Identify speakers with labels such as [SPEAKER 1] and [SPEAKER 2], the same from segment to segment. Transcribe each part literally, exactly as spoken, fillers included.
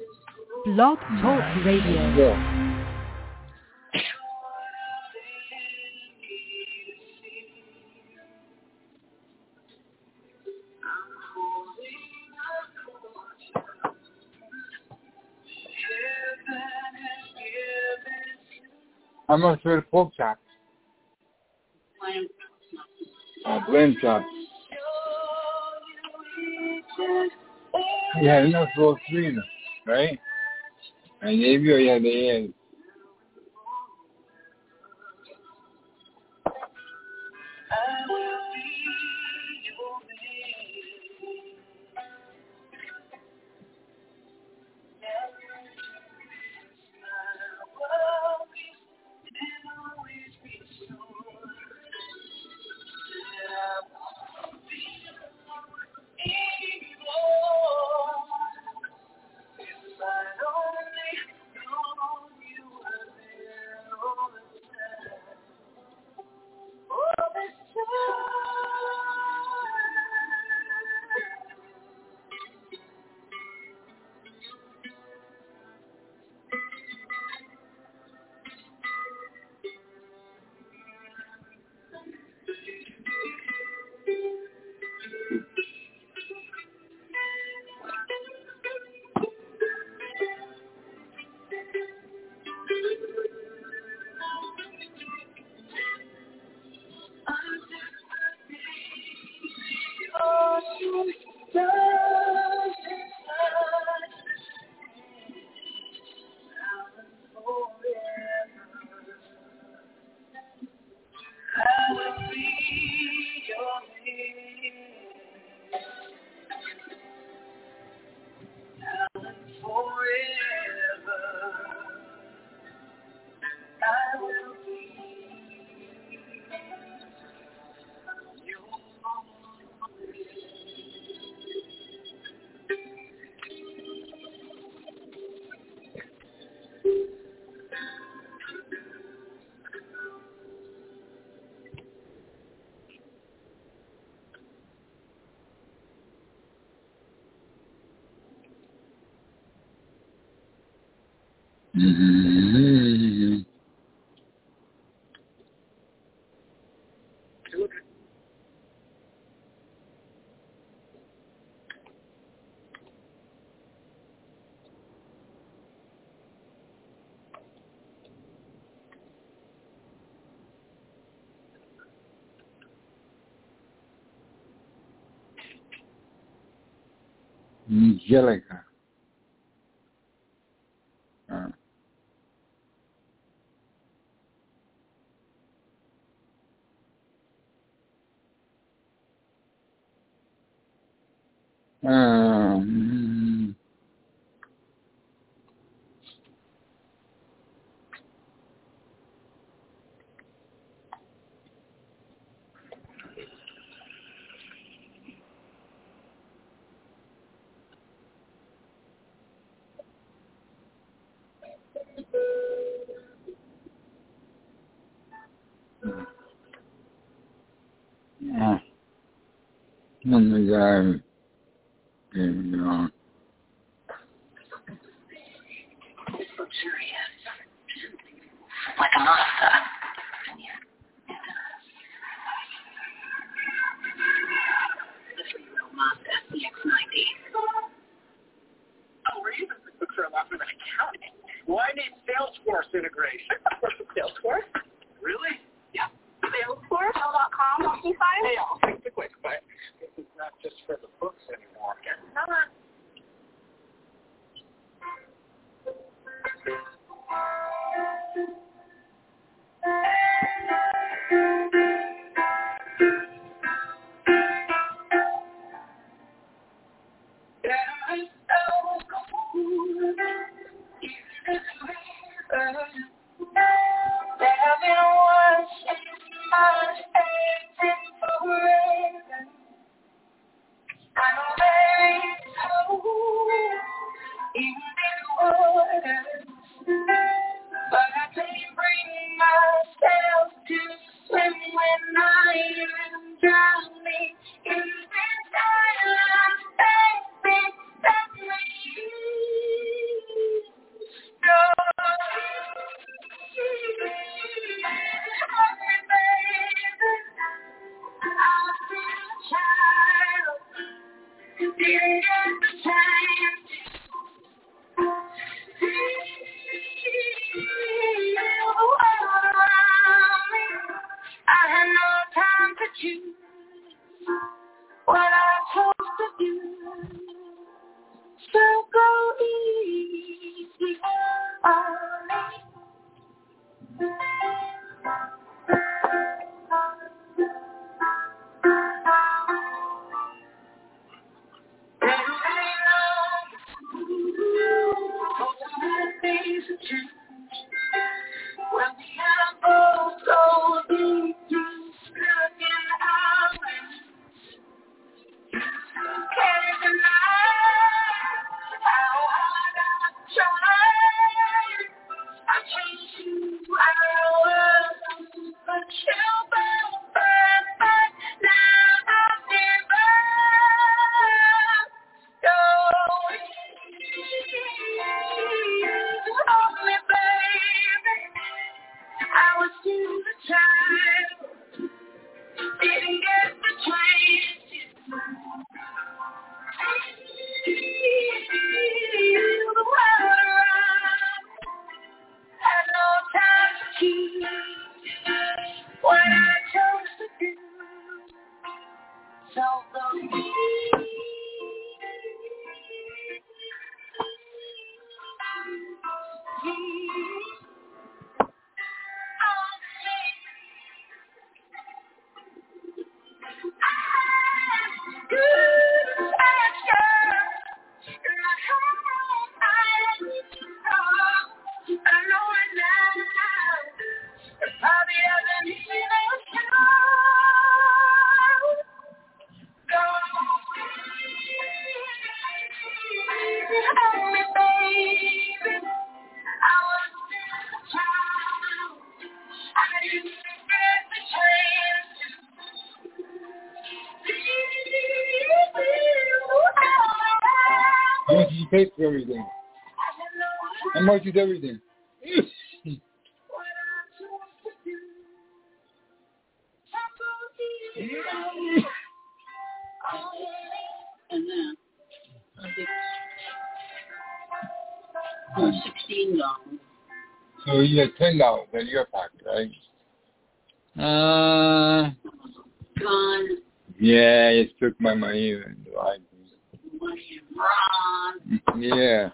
[SPEAKER 1] Blog Talk Radio.
[SPEAKER 2] Yeah. How much for the pork chop? Uh, blend chop. Yeah, enough for three, right? I gave you, yeah, the egg. Mm-hmm. Angelica. Uh. Um, yeah. Oh my God. And, uh,
[SPEAKER 3] It's luxurious, like a Mazda. The three-wheel Mazda C X ninety.
[SPEAKER 4] Oh, we're even looking for a lot of accounting. Well, I need Salesforce integration. Salesforce? Really? Yeah.
[SPEAKER 3] Salesforce dot com, multi five.
[SPEAKER 4] Hey, I'll take the quick, but this is not just for the books anymore. Guess not.
[SPEAKER 3] When we are both so deep, stuck in our ways. Can't deny how hard I've tried. I changed you, I was, but you both back, but now I give up. Go, you hold me, baby. I was still the child, didn't get the chance to. You the world around, had no time to choose what I chose to do. So go
[SPEAKER 2] How much did you pay for everything? How much is everything?
[SPEAKER 3] And then oh, sixteen dollars.
[SPEAKER 2] So you had ten dollars in your pocket, right? Uh.
[SPEAKER 3] Gone.
[SPEAKER 2] Yeah, you took my money and lied.
[SPEAKER 3] Money wrong.
[SPEAKER 2] Yeah.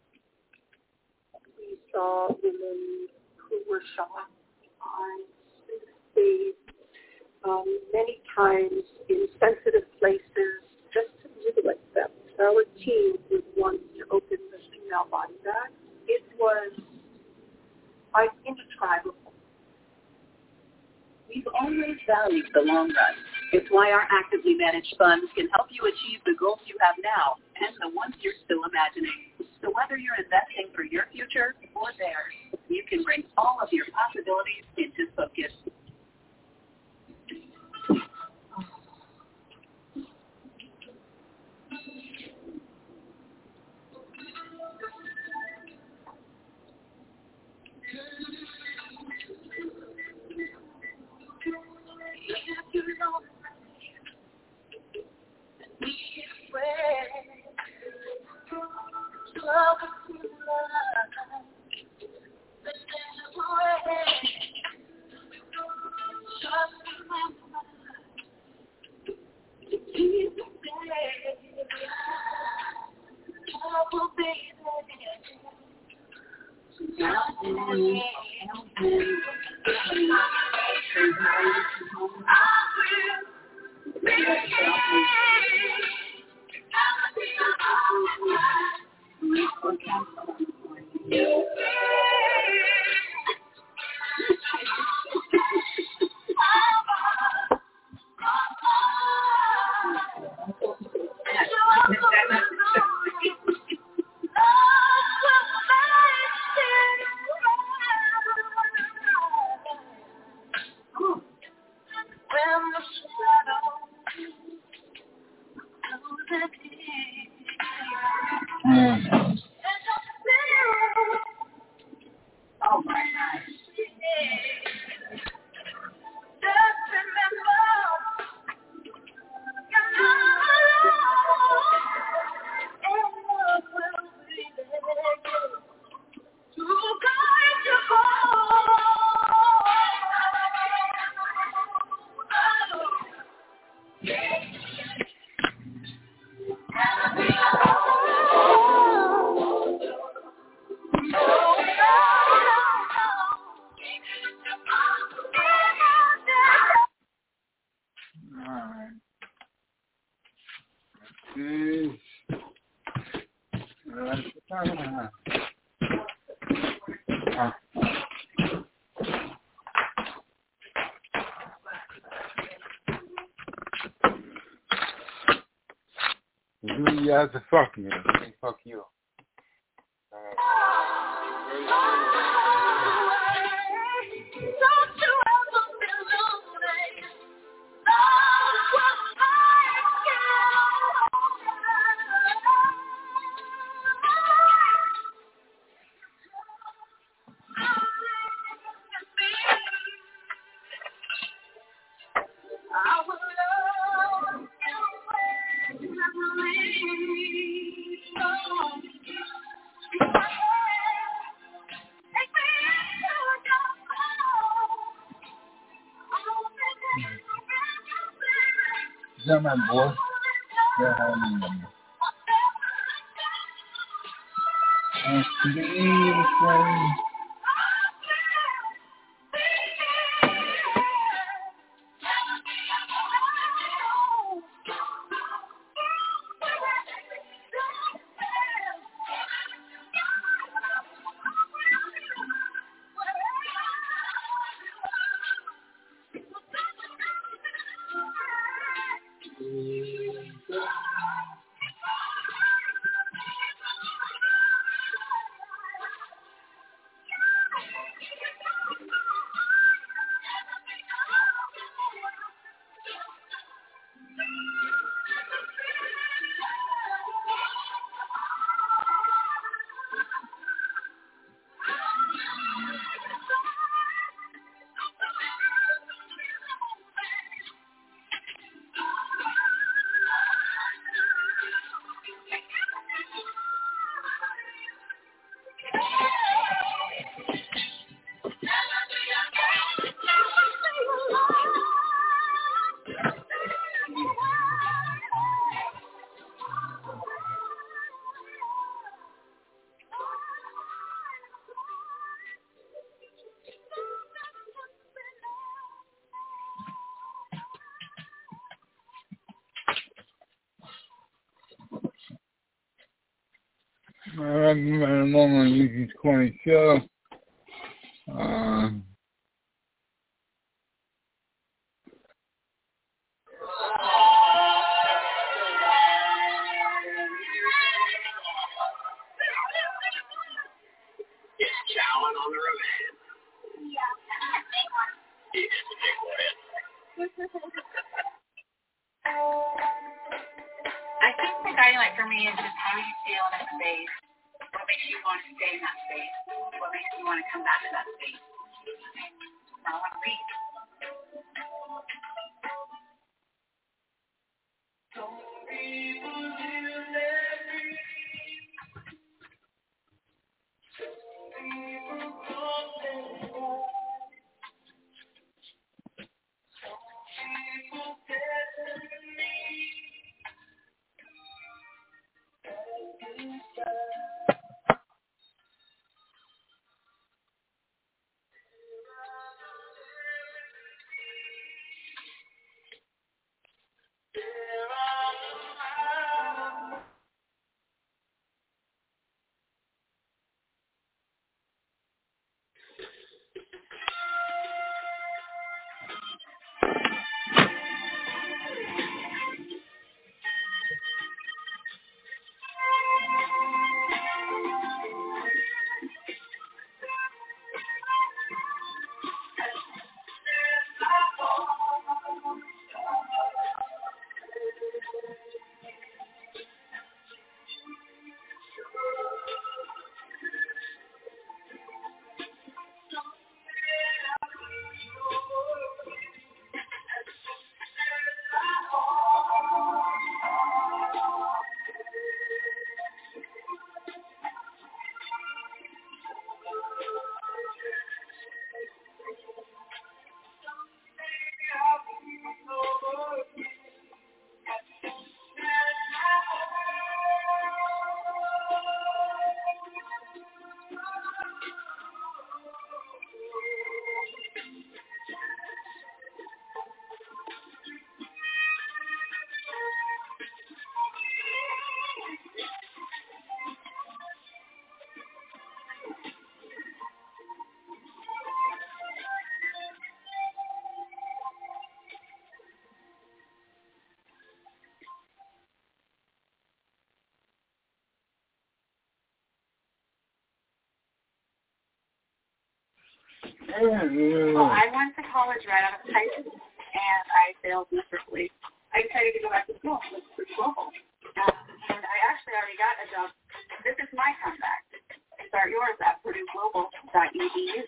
[SPEAKER 5] We saw women who were shot on stage um, many times in sensitive places just to mutilate them. Our team was one to open the female body bag. It was like indescribable.
[SPEAKER 3] We've always valued the long run. It's why our actively managed funds can help you achieve the goals you have now and the ones you're still imagining. So whether you're investing for your future or theirs, you can bring all of your possibilities into focus.
[SPEAKER 2] mean you have to fuck me. I mean, fuck you. Alright. Is that my boy? Yeah, I mean, I see the flame. I recommend along on YouTube twenty show. Uh,
[SPEAKER 4] It's chowing on the revenge. Yeah. It's a big one.
[SPEAKER 3] I think the guideline for me is just how you feel in that space. What makes you want to stay in that space? What makes you want to come back to that space? I want to leave. Well, I went to college right out of high school, and I failed miserably. I decided to go back to school for global. Um, and I actually already got a job. This is my comeback. Start yours at purdue global dot e d u.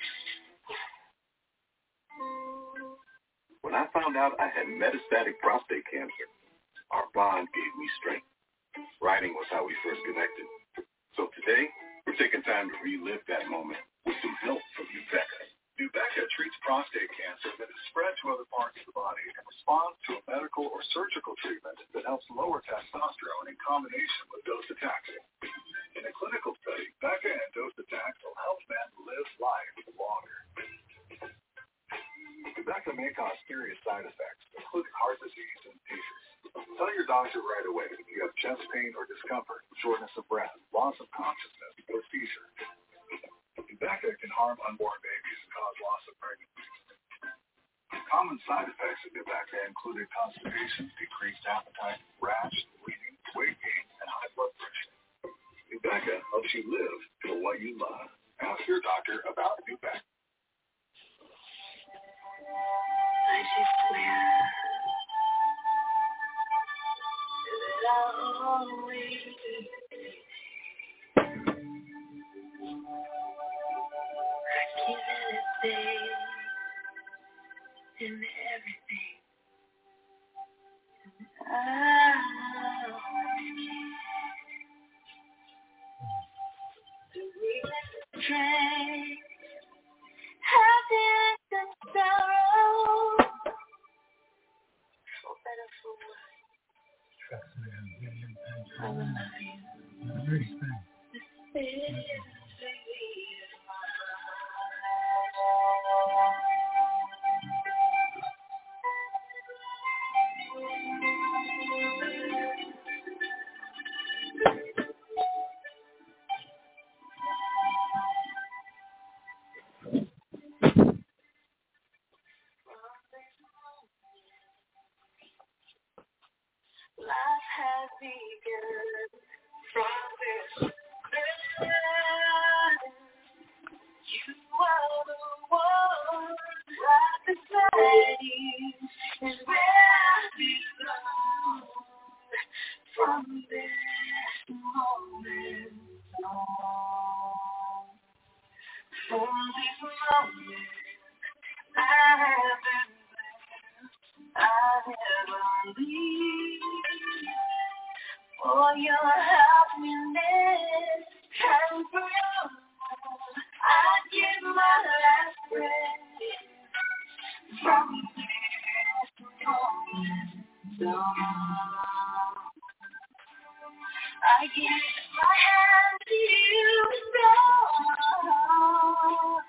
[SPEAKER 6] When I found out I had metastatic prostate cancer, our bond gave me strength. Writing was how we first connected. So today, we're taking time to relive that moment with some help from Nubeqa. Nubeqa treats prostate cancer that is spread to other parts of the body and responds to a medical or surgical treatment that helps lower testosterone in combination with docetaxel. In a clinical study, Nubeqa and docetaxel help men live life longer. Nubeqa may cause serious side effects, including heart disease and seizures. Tell your doctor right away if you have chest pain or discomfort, shortness of breath, loss of consciousness, or seizure. Nubeqa can harm unborn babies and cause loss of pregnancy. Common side effects of Nubeqa included constipation, decreased appetite, rash, bleeding, weight gain, and high blood pressure. Nubeqa helps you live for what you love. Ask your doctor about Nubeqa.
[SPEAKER 3] I just swear that I'll always I give anything and everything. I'll the strength, happiness and sorrow. For better, for worse. I will love you. This is life has begun from this moment. You are the one right beside you, and where I belong. From this moment on, from this moment, I have been blessed. I never leave. For your happiness and for your love, I give my last breath. From this moment on, I give my hand to you, Lord.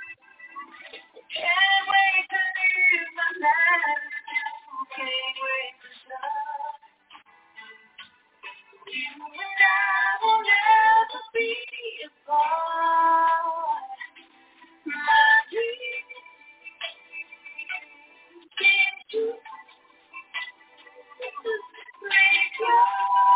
[SPEAKER 3] Can't wait to live my life. Can't wait to start. You and I will never be apart. My dreams came true. Make love.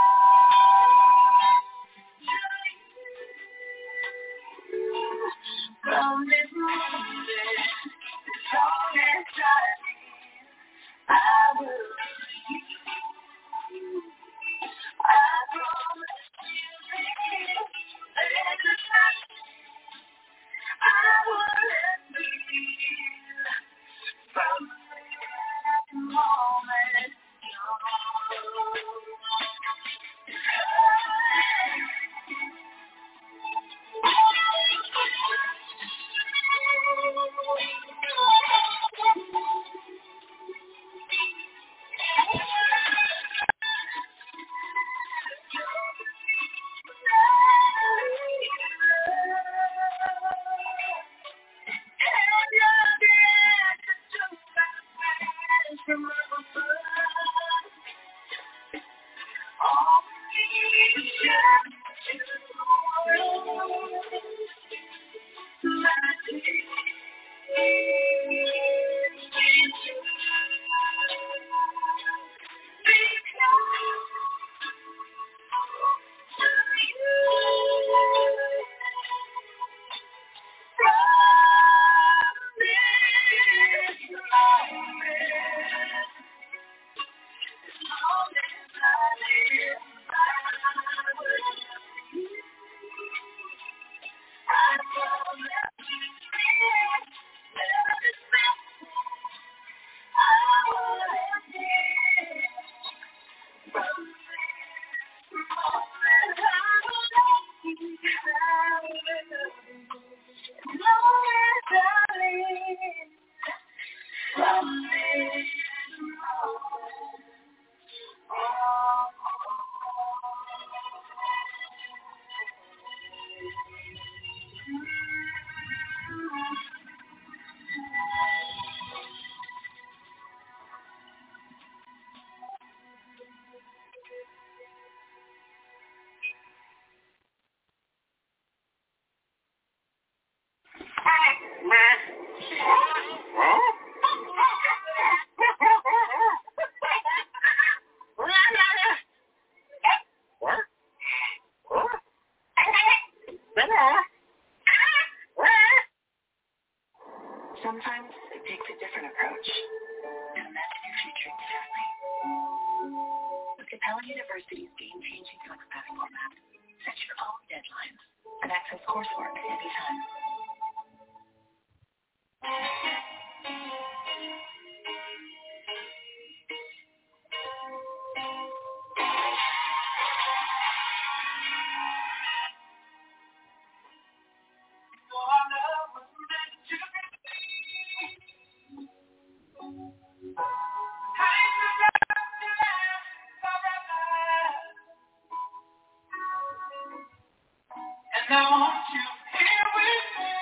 [SPEAKER 3] From this moment, as long as I live, I will see you. I promise you this, every time I will let you from this moment from up above. All we need is my dreams. Sometimes it takes a different approach to imagine your future differently. With Capella University's game-changing FlexPath format, set your own deadlines and access coursework anytime.
[SPEAKER 7] And I want you here with me.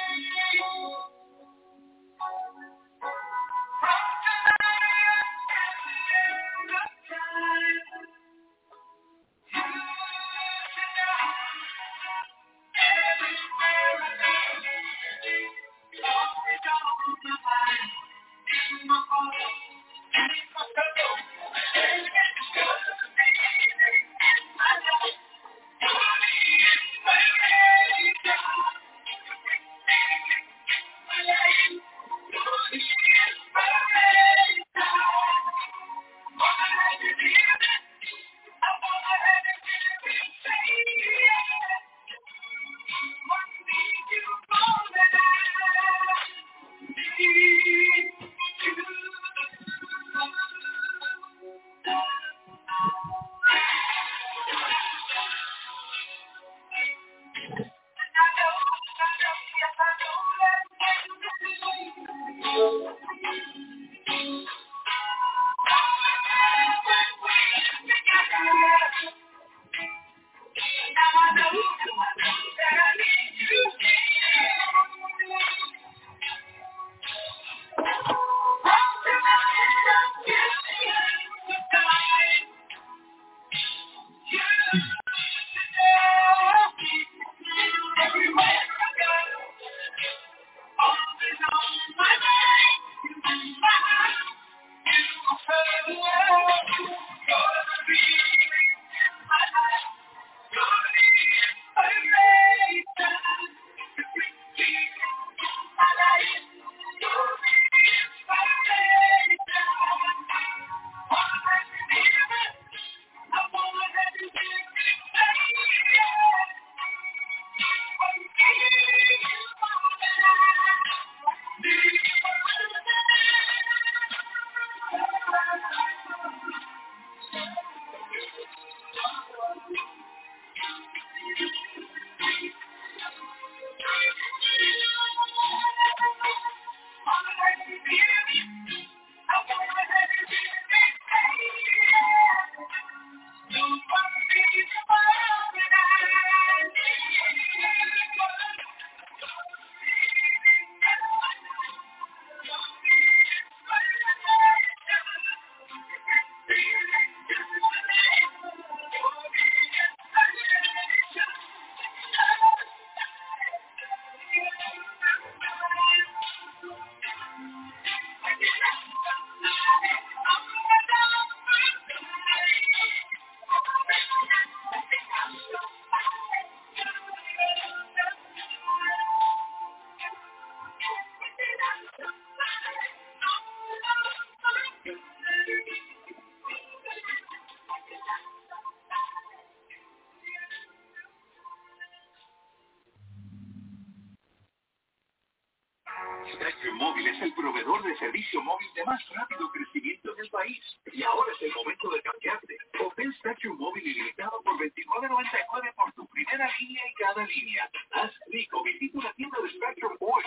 [SPEAKER 7] From tonight until the end of time. You should know everywhere I go. Always on my mind, in my heart, in my soul. And it's good to be here. I know you're the inspiration.
[SPEAKER 6] Spectrum Móvil es el proveedor de servicio móvil de más rápido crecimiento en el país. Y ahora es el momento de cambiarte. Obtén Spectrum Móvil ilimitado por veintinueve noventa y nueve por tu primera línea y cada línea. Haz clic o visita una tienda de Spectrum hoy.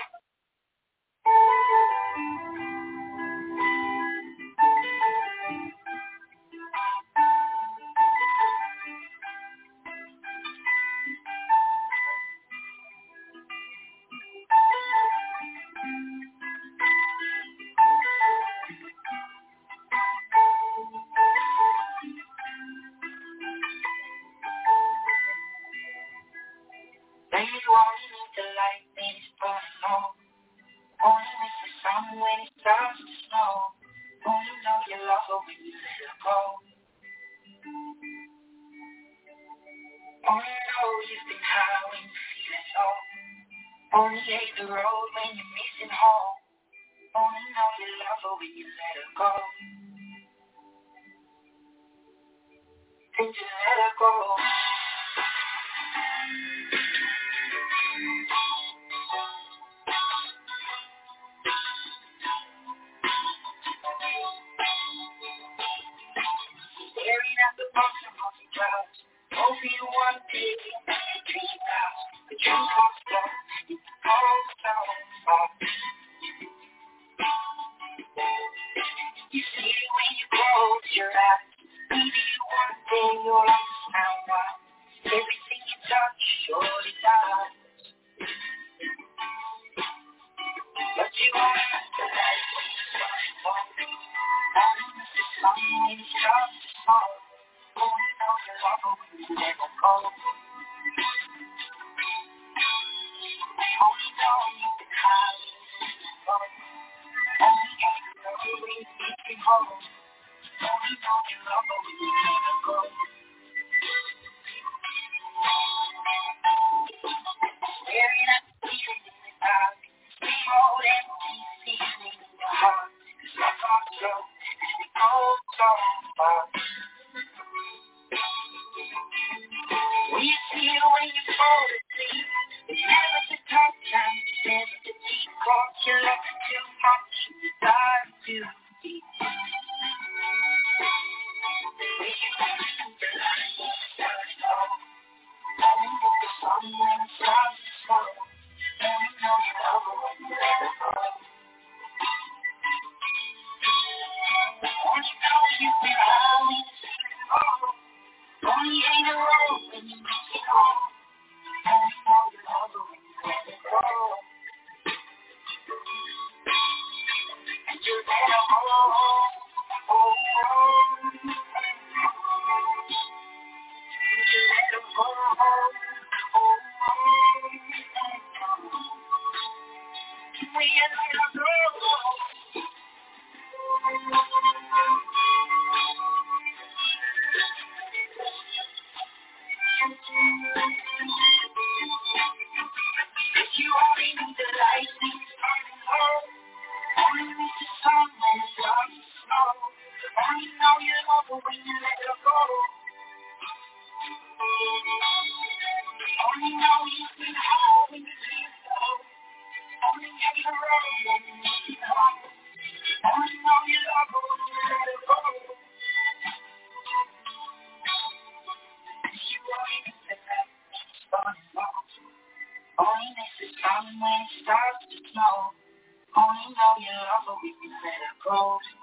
[SPEAKER 7] Oh, you know you've been high when you feel it Only hate the road when you're missing home. Only know you love her when you let her go. Did you let her go? Staring at the bottom of the clouds, hoping one day you dream out. The dream comes slow, it's all so far. You see it when you close your eyes. Maybe one day you'll understand why everything you touch surely dies. But you won't have to light when the sun is falling. Only miss the sun when it's just small. Only know you love her when you never go. Only know you've been high when you're sitting low. Only know you love her when you're missing home. Only know you love her when you never go. Staring at the feeling in the dark. Same old empty feeling in your heart. Cause life goes slow and it goes so far. When you see it when you fall asleep, it's never to touch and it's never to deep. Cause you love it too much and you dive too deep. When you think the light is starting low, only with the sun when it starts to snow. Only know you love her when you let her go. Only know you've been always feeling low. Only hate the road when you miss it home. Only know you love her when you let her go. And you let her go. Oh, oh. And you let her go. Oh, oh. When you let her go. If you only knew the light when it's starting low, only miss the sun when it's starting to snow. Only know you love her when you let her go. Only know you've been high when you feel low. Only hate the road when you miss it home. Only know you love her when you let her go. You only miss the light when it's starting low. Only miss the sun when it starts to snow. Only know you love her when you let her go.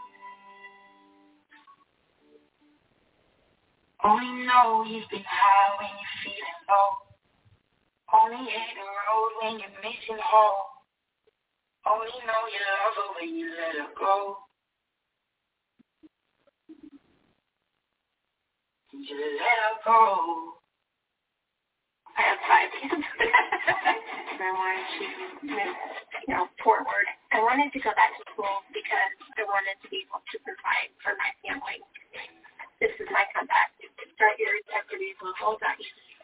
[SPEAKER 7] Only know you've been high when you're feeling low. Only hate the road when you're missing home. Only know you love her when you let her go. And you let her go.
[SPEAKER 5] I have five kids. And I wanted to move, you know, forward. I wanted to go back to school because I wanted to be able to provide for my family. This is my comeback. Start your integrity level. That's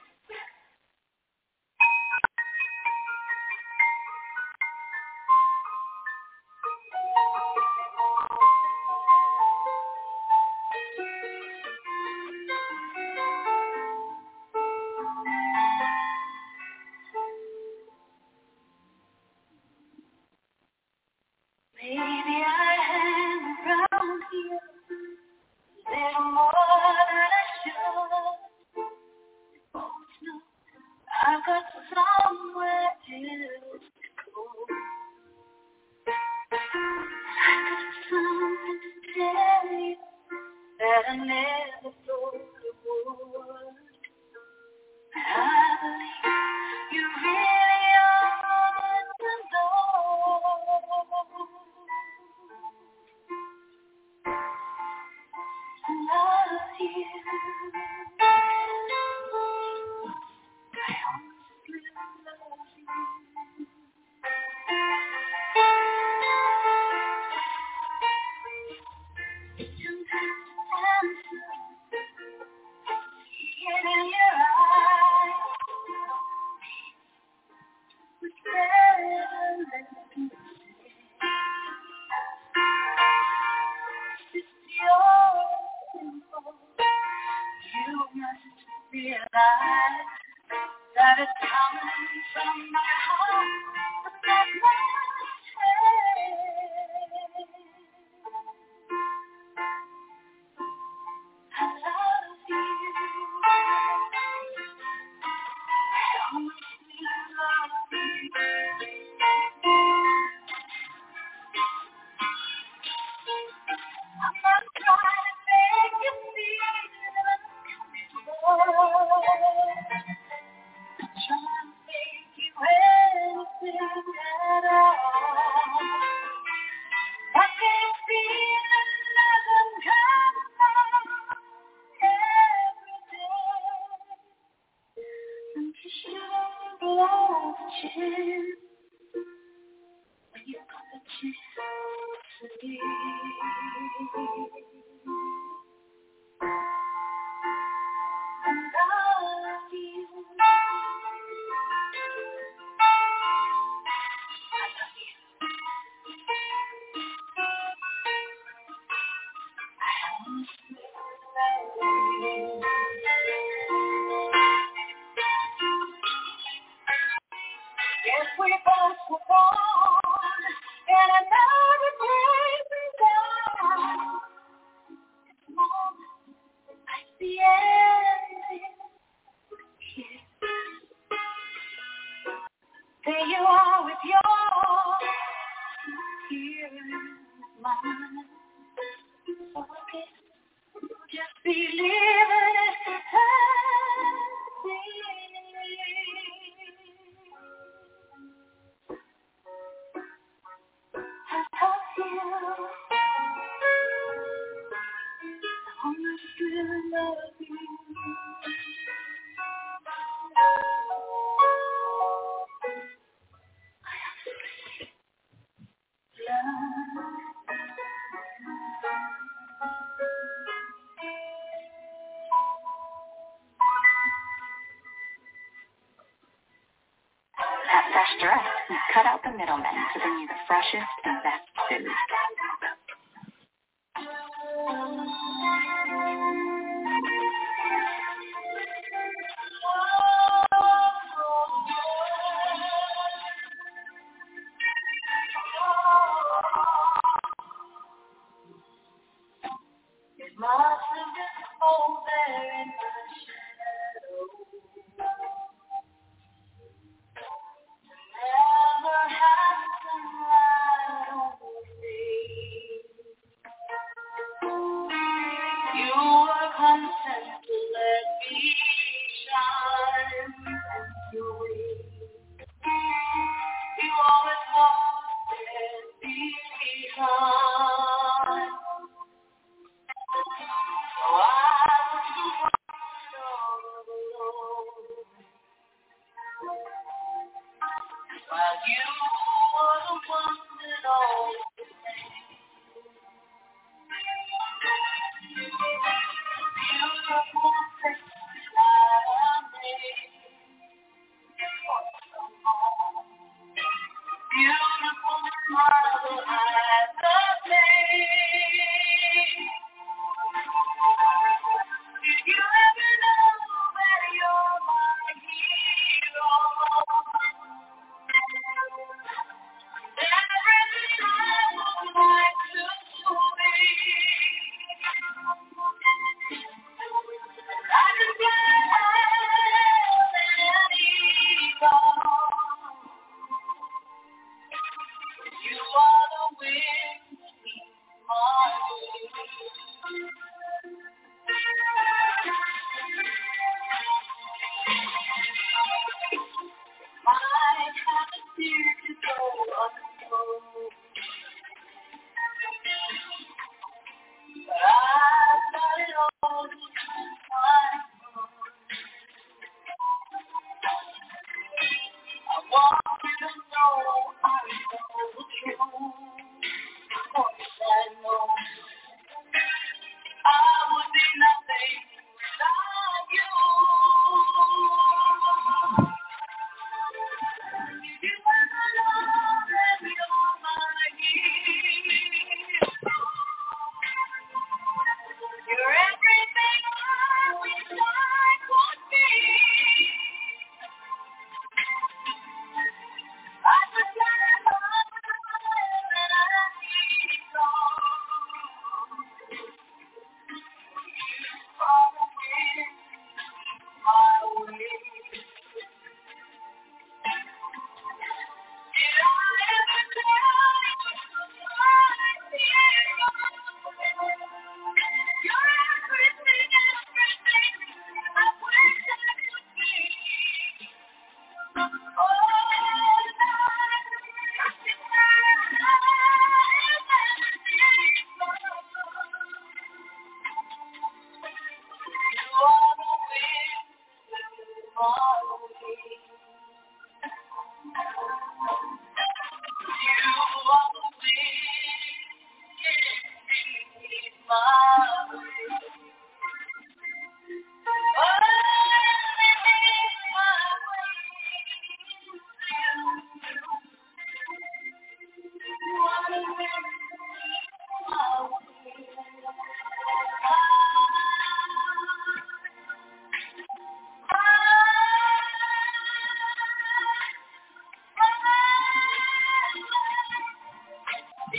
[SPEAKER 5] maybe I hang around here a little more than I should. Both know I've got somewhere to go. I got something to tell you that I never thought I would. I believe you really ought to know. I love you. I honestly love you. Sometimes answer, see it in your eyes.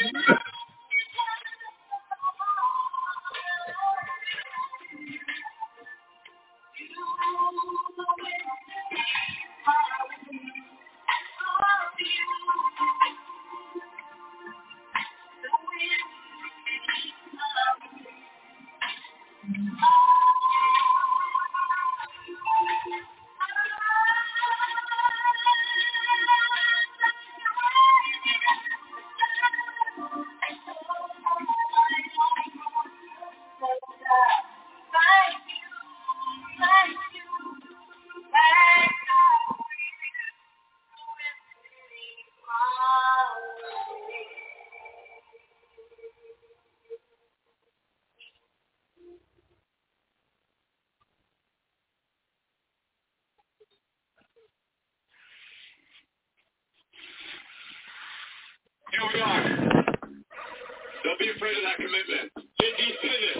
[SPEAKER 6] Here we are. Don't be afraid of that commitment. J D, say this.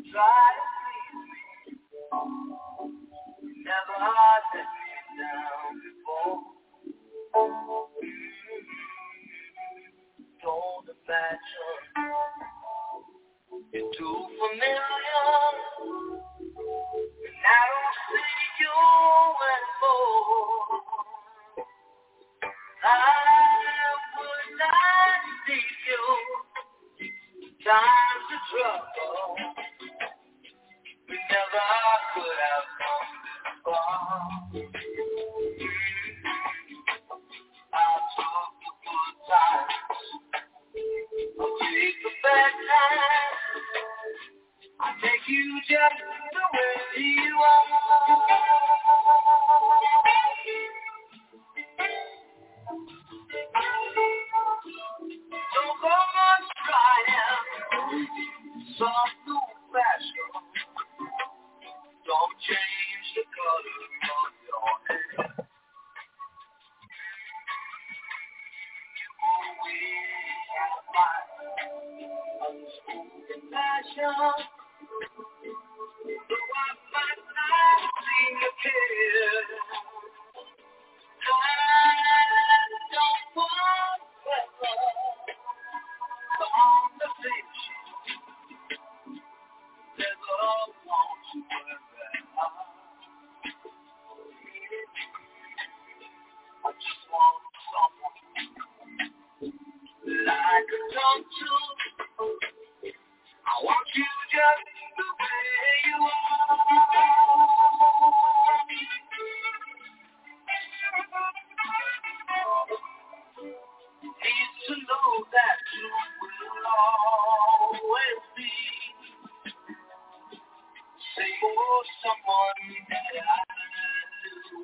[SPEAKER 7] Try to please me. Never let me down before. Don't imagine you're too familiar, and I don't see you anymore. I would not see you. Times of trouble, we never could have come this far. I took the good times, I'll take the bad times. I take you just the way you are. Don't go on trying some new fashion. Don't change the color of your hair. You always have my unspoken passion. Though I might not seem to care, I don't want forever conversation. Never want to work that hard. I just want someone that I can talk to. I want you just the way you are. Need to know that you will always be same for someone that I do.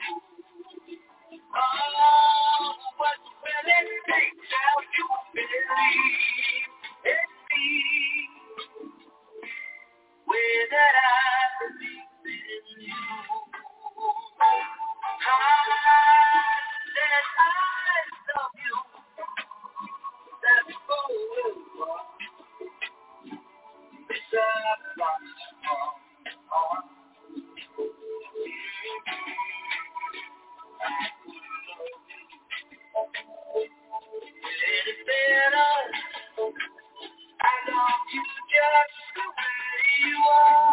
[SPEAKER 7] Oh, what really takes how you believe in me. Way that I believe in you. I said I love you. That's forever. It's a promise from heart. It's better. I love you just the way you are.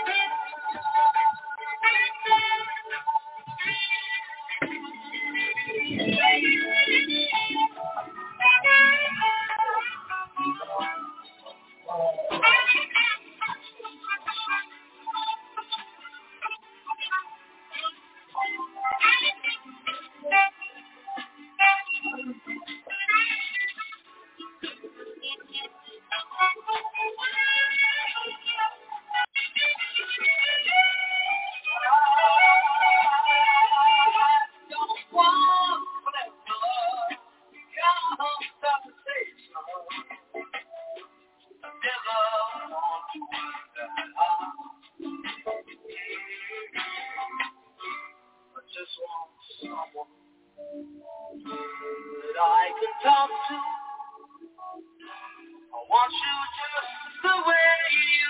[SPEAKER 7] That I can talk to. I want you just the way you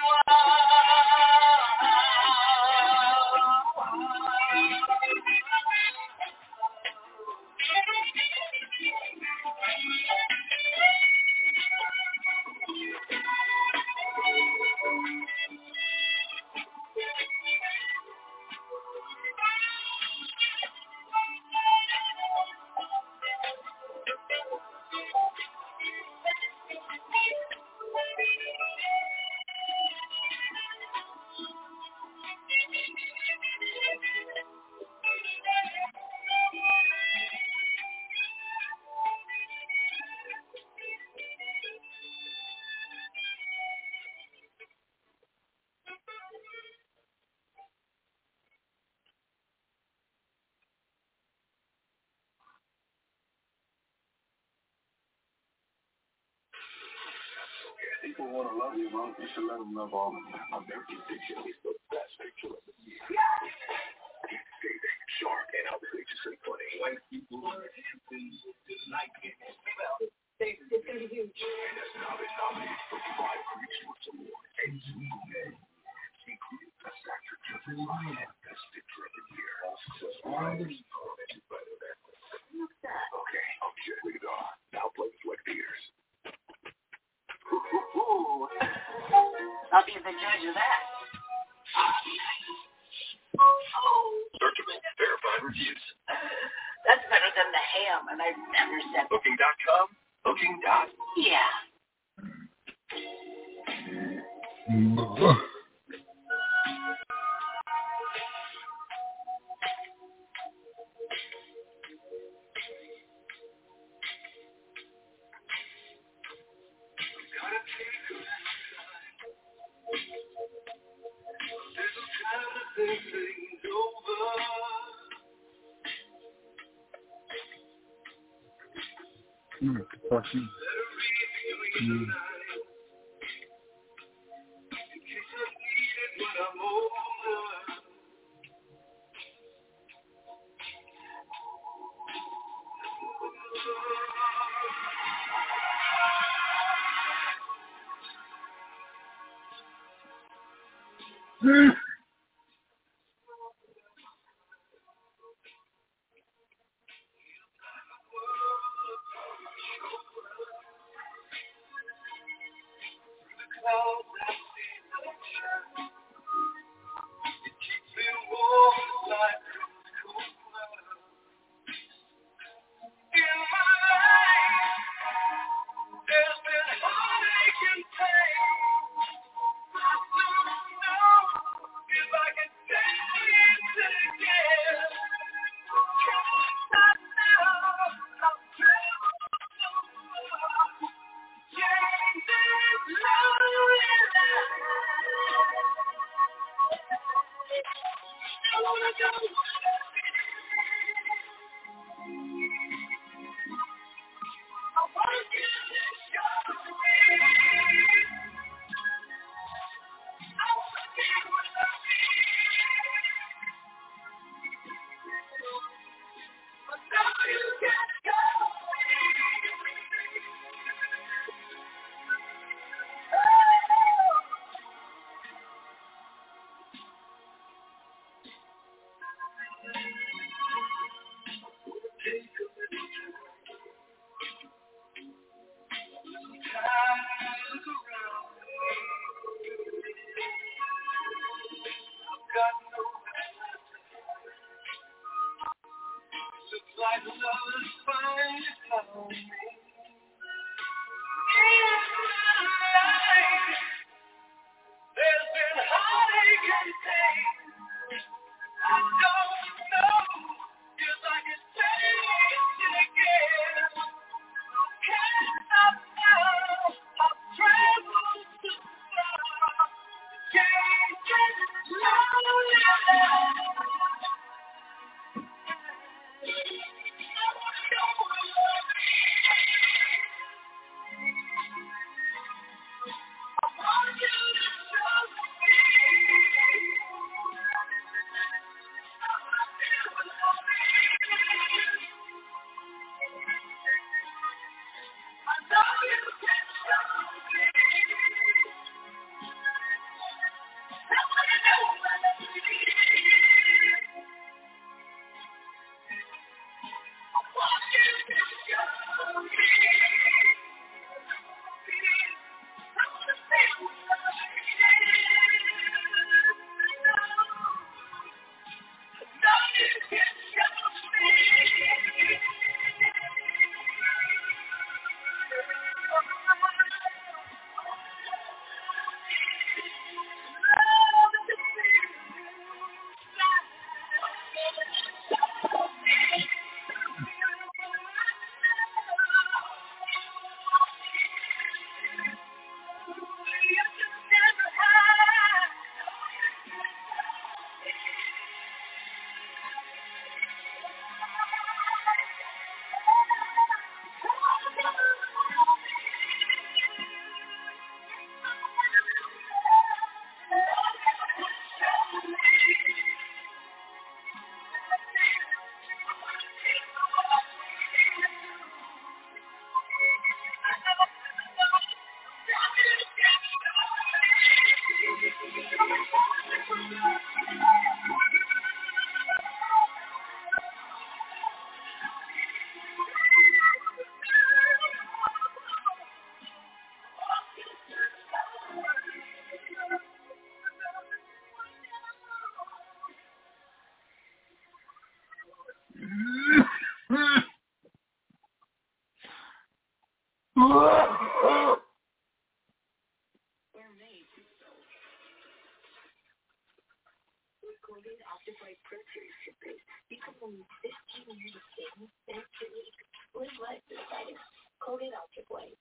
[SPEAKER 6] People want to love you, well, you should let them love all of them. American Fiction is the best picture of the year. Dating, sharp, and outrageous and funny. When people learn things like it, well, it's going to be huge. And that's now been nominated for five Critics' Choice Awards and two men. Best picture of the year. Okay, okay, we go. Now play the Sweat Beers.
[SPEAKER 3] Ooh. I'll be the judge of that.
[SPEAKER 6] Searchable, verified reviews.
[SPEAKER 3] That's better than the ham, and I've never said
[SPEAKER 6] Booking dot com. Booking dot.
[SPEAKER 3] yeah.
[SPEAKER 2] Mm, question. Mm. Mm.
[SPEAKER 5] Colgate Optic White Pro Series toothpaste. You can only fifteen years of skin in two weeks. Live life with Vitus. Colgate Optic White.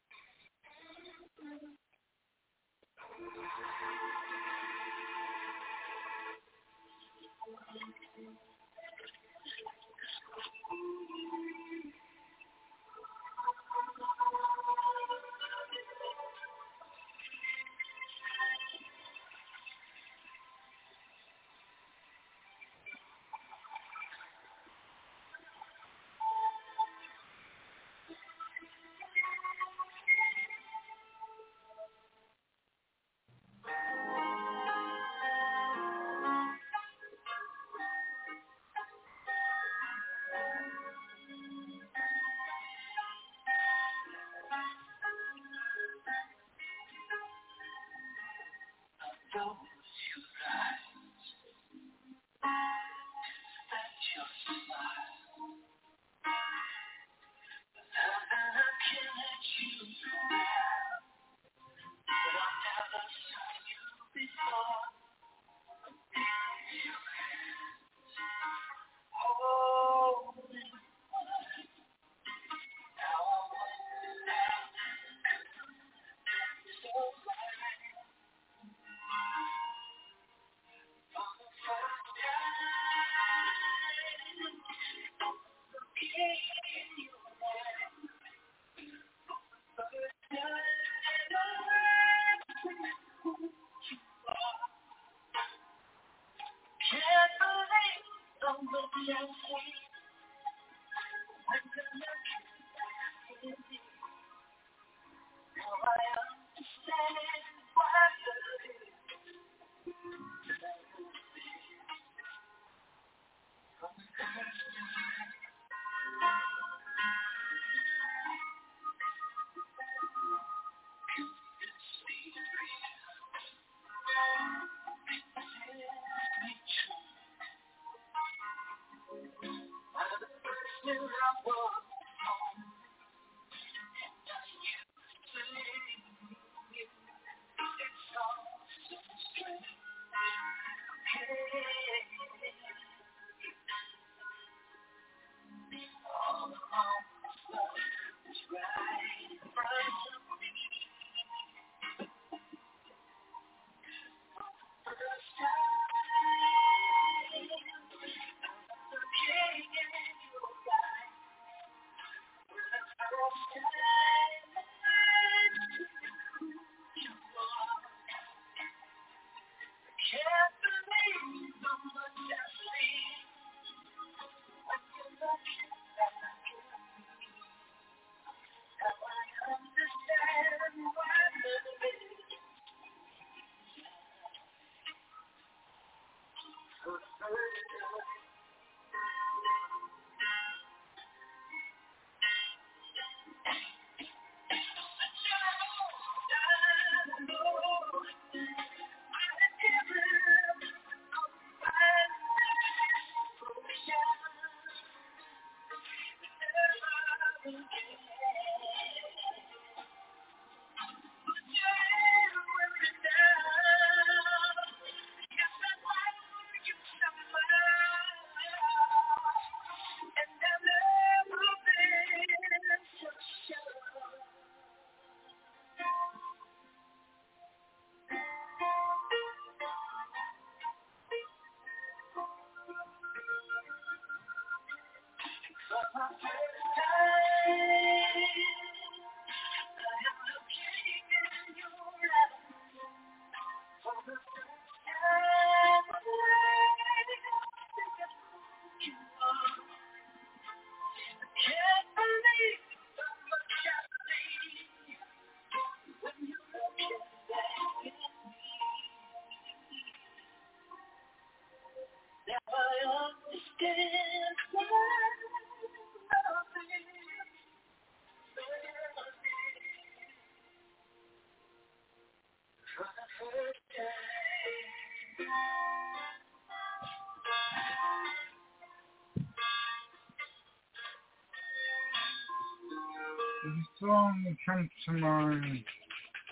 [SPEAKER 2] The song comes to mind.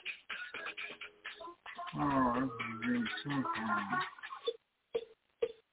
[SPEAKER 2] Oh, this is really so fun.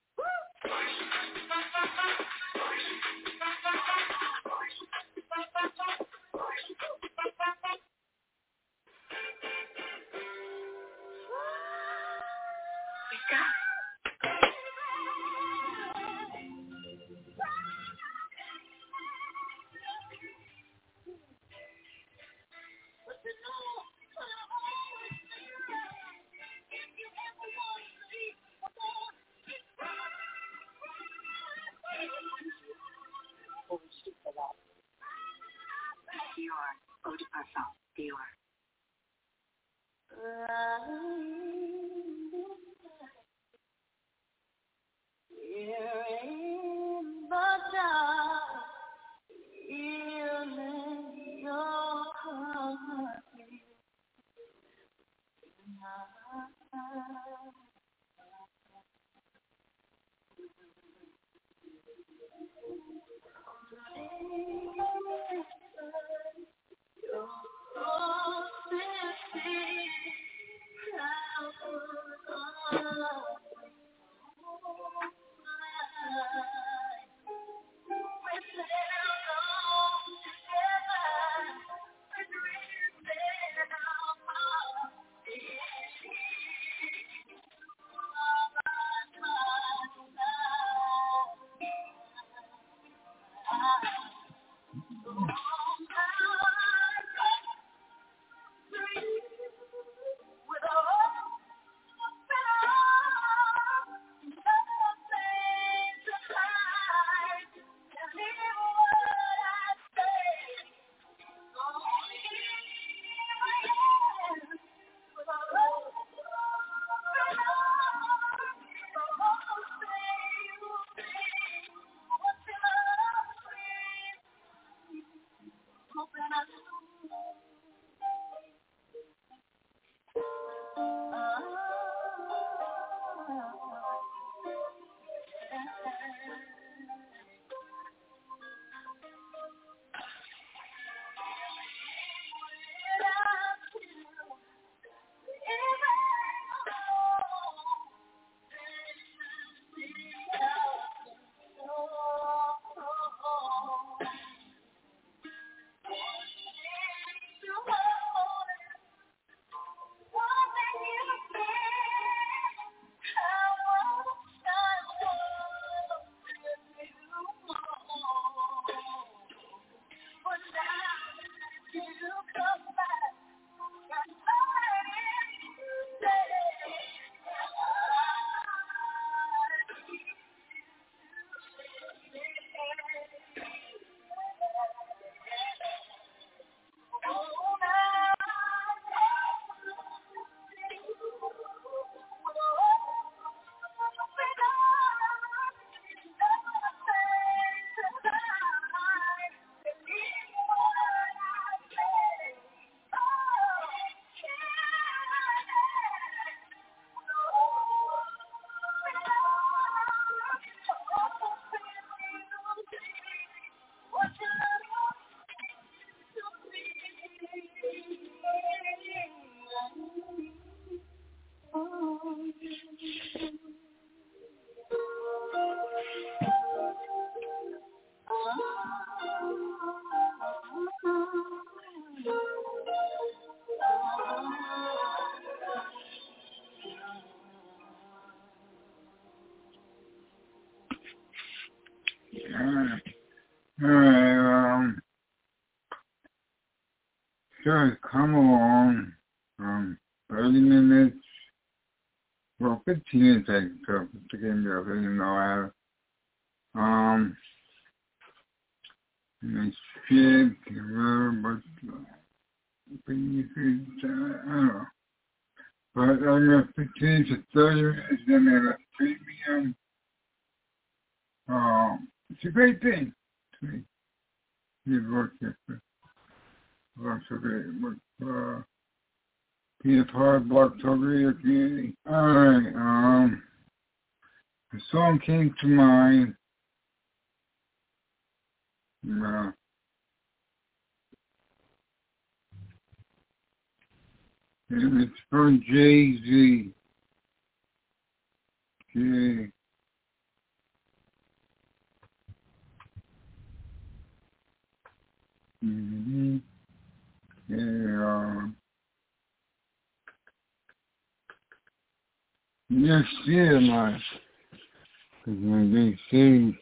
[SPEAKER 2] Alright. Alright, um, so it's come along from thirty minutes, well, fifteen minutes I can talk to get me up, I didn't know how. Um, and I said, but, but you could, uh, I don't know. But I got fifteen to thirty minutes, then I got premium. Um, it's a great thing to me. You work here for, work for great, work, uh, being a part of Block Talk Radio community. Alright, um, the song came to mind. Uh, and it's from Jay-Z. Jay. Mm-hmm. Yeah, um, yes, yeah, my, because when they say,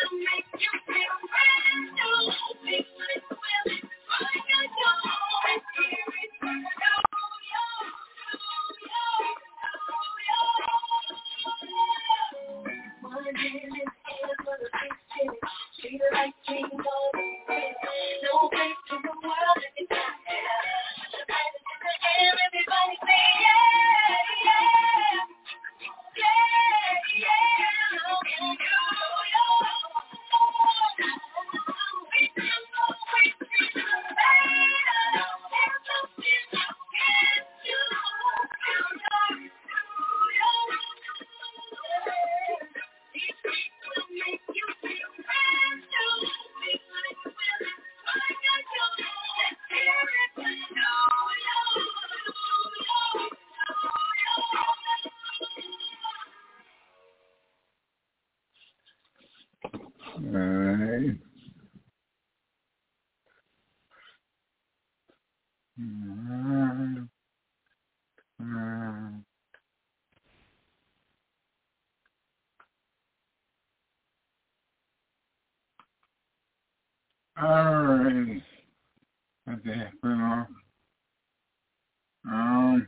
[SPEAKER 2] Alright. Mm, mm. Alright. That's it. Put it off. Um.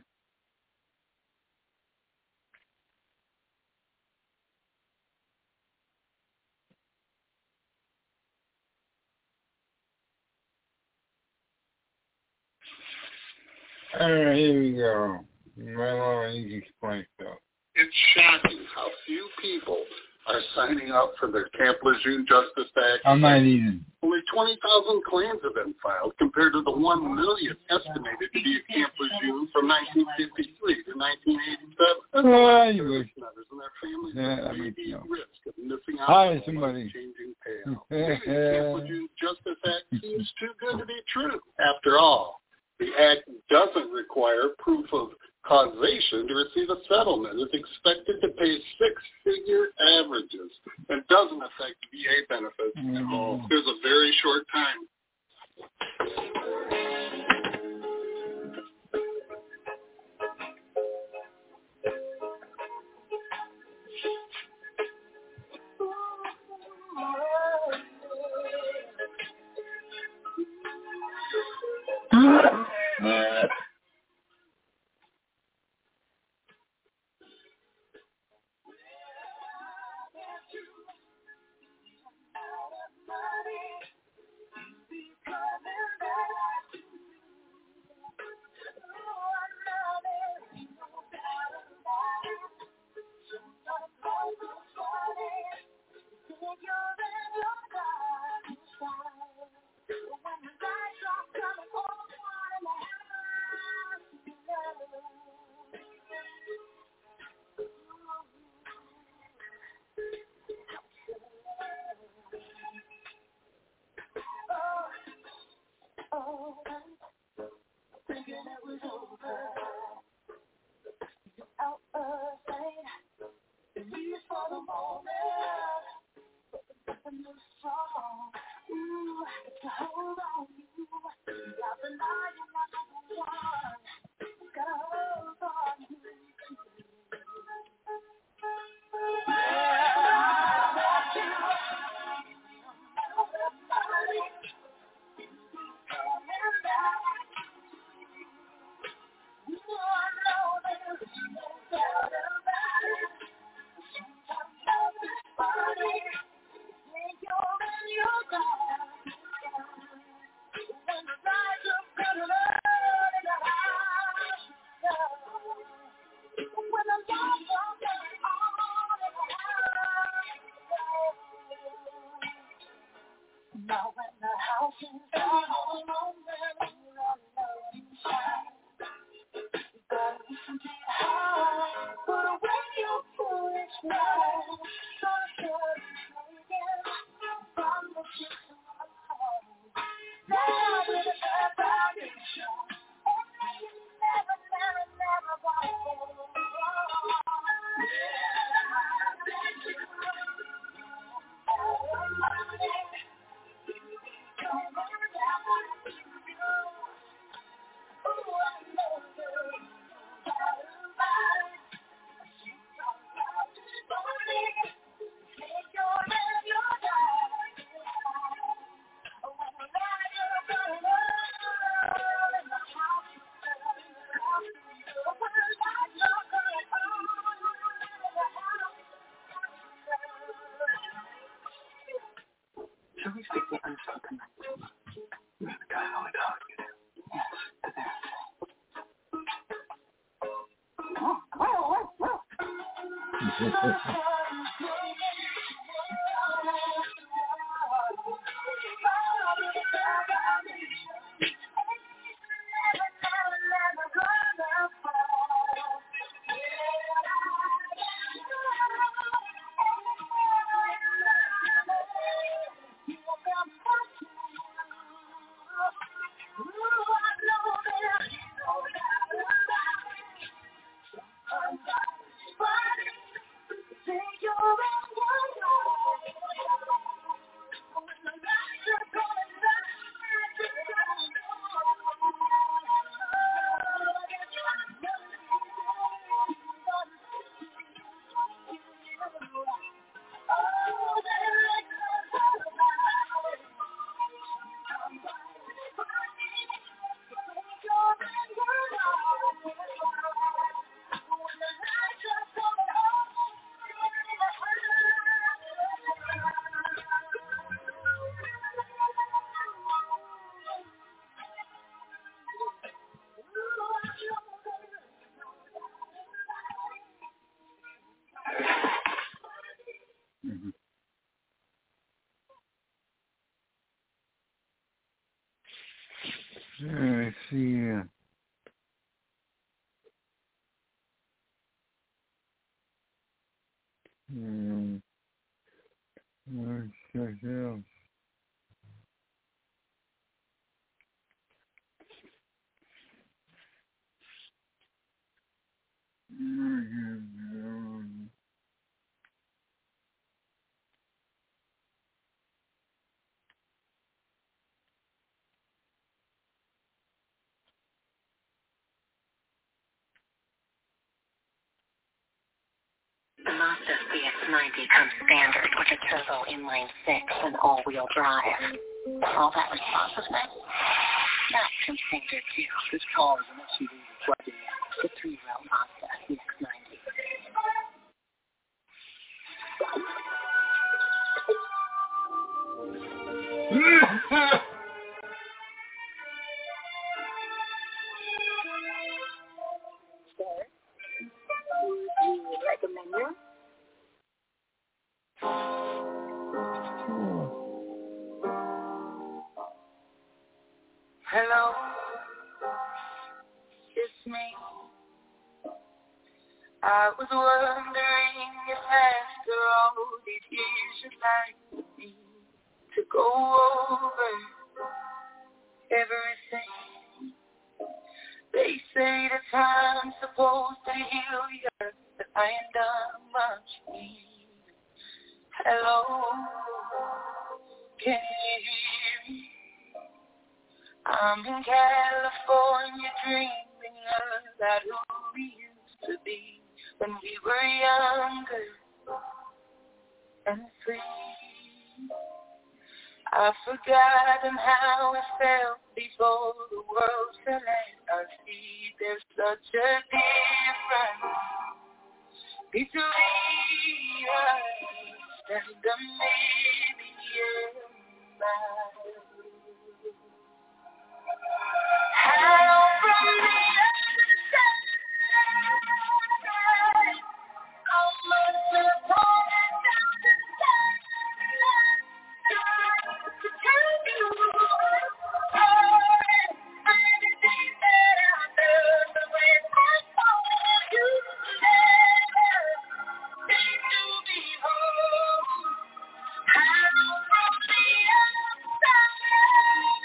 [SPEAKER 2] Alright, here we go. Right on, you can explain stuff.
[SPEAKER 8] It's shocking how few people are signing up for the Camp Lejeune Justice Act.
[SPEAKER 2] I'm not even.
[SPEAKER 8] Only twenty thousand claims have been filed compared to the one million estimated to be at Camp Lejeune from nineteen fifty-three to nineteen eighty-seven.
[SPEAKER 2] Well, you wish.
[SPEAKER 8] And their families
[SPEAKER 2] Yeah, I
[SPEAKER 8] may
[SPEAKER 2] mean,
[SPEAKER 8] be
[SPEAKER 2] no.
[SPEAKER 8] at risk of missing out
[SPEAKER 2] Hi,
[SPEAKER 8] on the
[SPEAKER 2] somebody.
[SPEAKER 8] life-changing payout. Maybe the Camp Lejeune Justice Act seems too good to be true. After all, the Act doesn't require proof of causation to receive a settlement. It's expected to pay six-figure averages and doesn't affect V A benefits at all. There's a very short time.
[SPEAKER 9] Should we stick the unspoken night? You're the guy I would talk to. Yes, but there's
[SPEAKER 2] I see. Uh, um, let's check it out. Um,
[SPEAKER 10] The Mazda C X ninety comes standard with a turbo inline six and all-wheel drive. All that responsiveness? That's from standard too.
[SPEAKER 9] This car is an S U V reflecting
[SPEAKER 10] the three-row Mazda C X ninety.
[SPEAKER 5] Sir, would you like a menu?
[SPEAKER 10] Hello, it's me. I was wondering if after all these years you'd like me to go over everything. They say that time's supposed to heal you, but I ain't done much need. Hello, can you hear me? I'm in California dreaming about who we used to be when we were younger and free. I've forgotten how it felt before the world fell at our feet. There's such a difference between us and a million miles. Hello from the other side. I must have fallen down the side to tell you everything that I know. But when I saw you there, seemed to be home. Hello from the other side.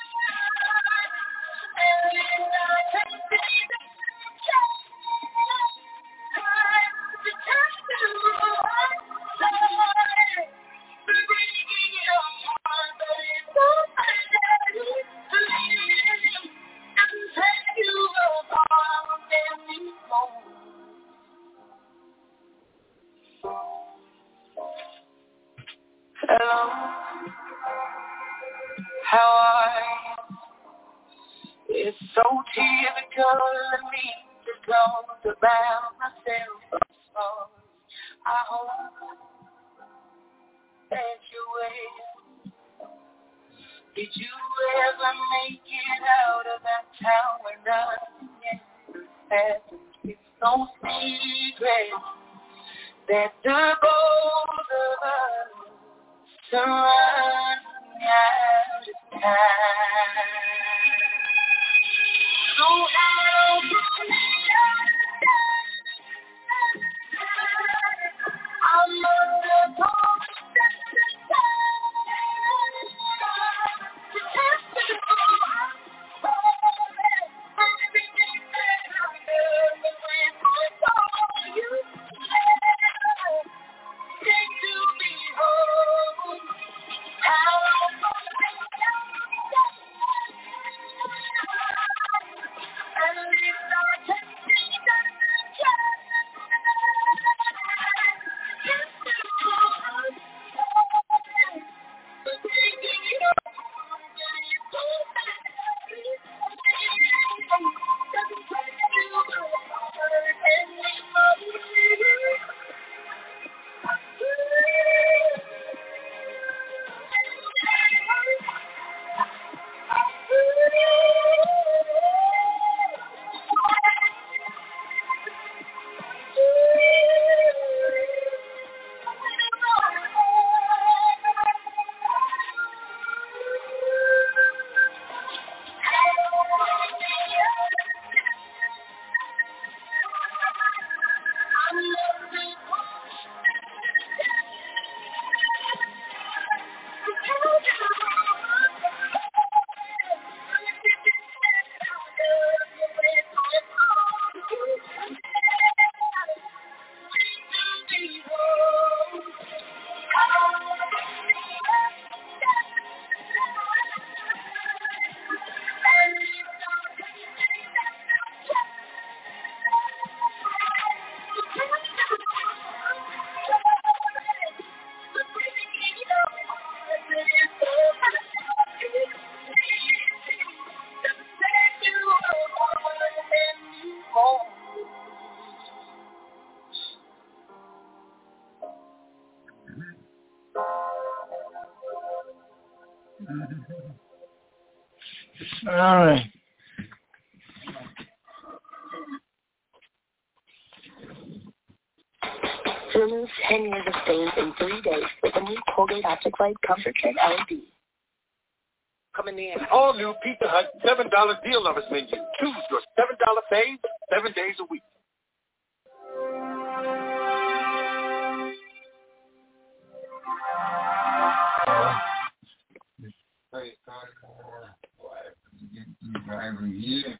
[SPEAKER 10] Hello, how are you? It's so typical of me to talk about myself. I'm sorry. I hope that you're well.
[SPEAKER 7] Did you ever make it out of that town where nothing happened? It's no secret that the both of us are running out of time. So how I'm under
[SPEAKER 2] All right.
[SPEAKER 10] Remove ten years of stains in three days with a new Colgate Optic White Comfort Kit L E D.
[SPEAKER 11] Coming in, all new Pizza Hut seven dollar deal lovers menu. Choose your seven dollar fave seven days a week.
[SPEAKER 2] Driver here.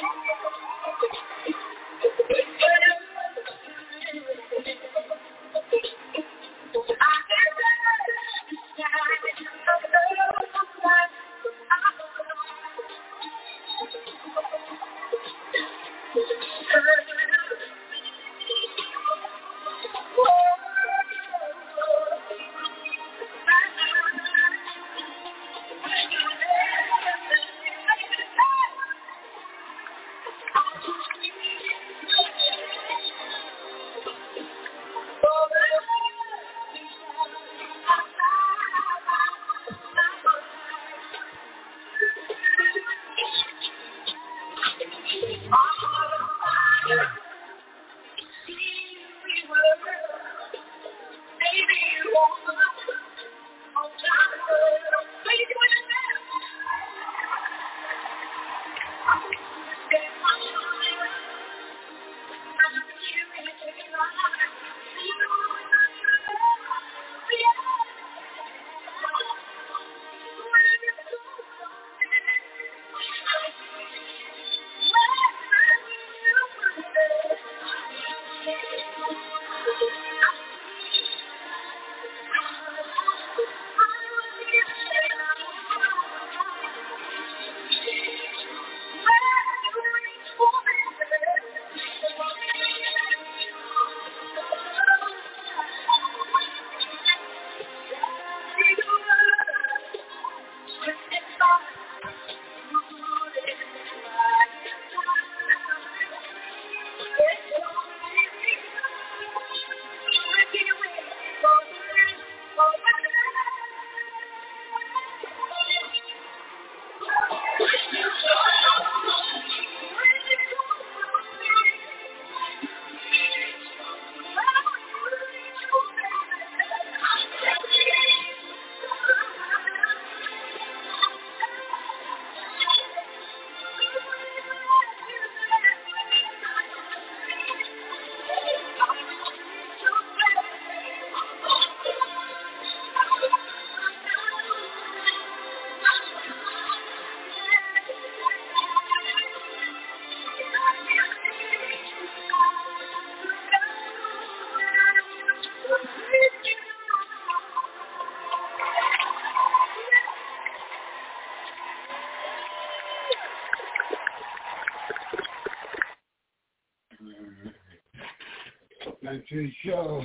[SPEAKER 2] That's his show.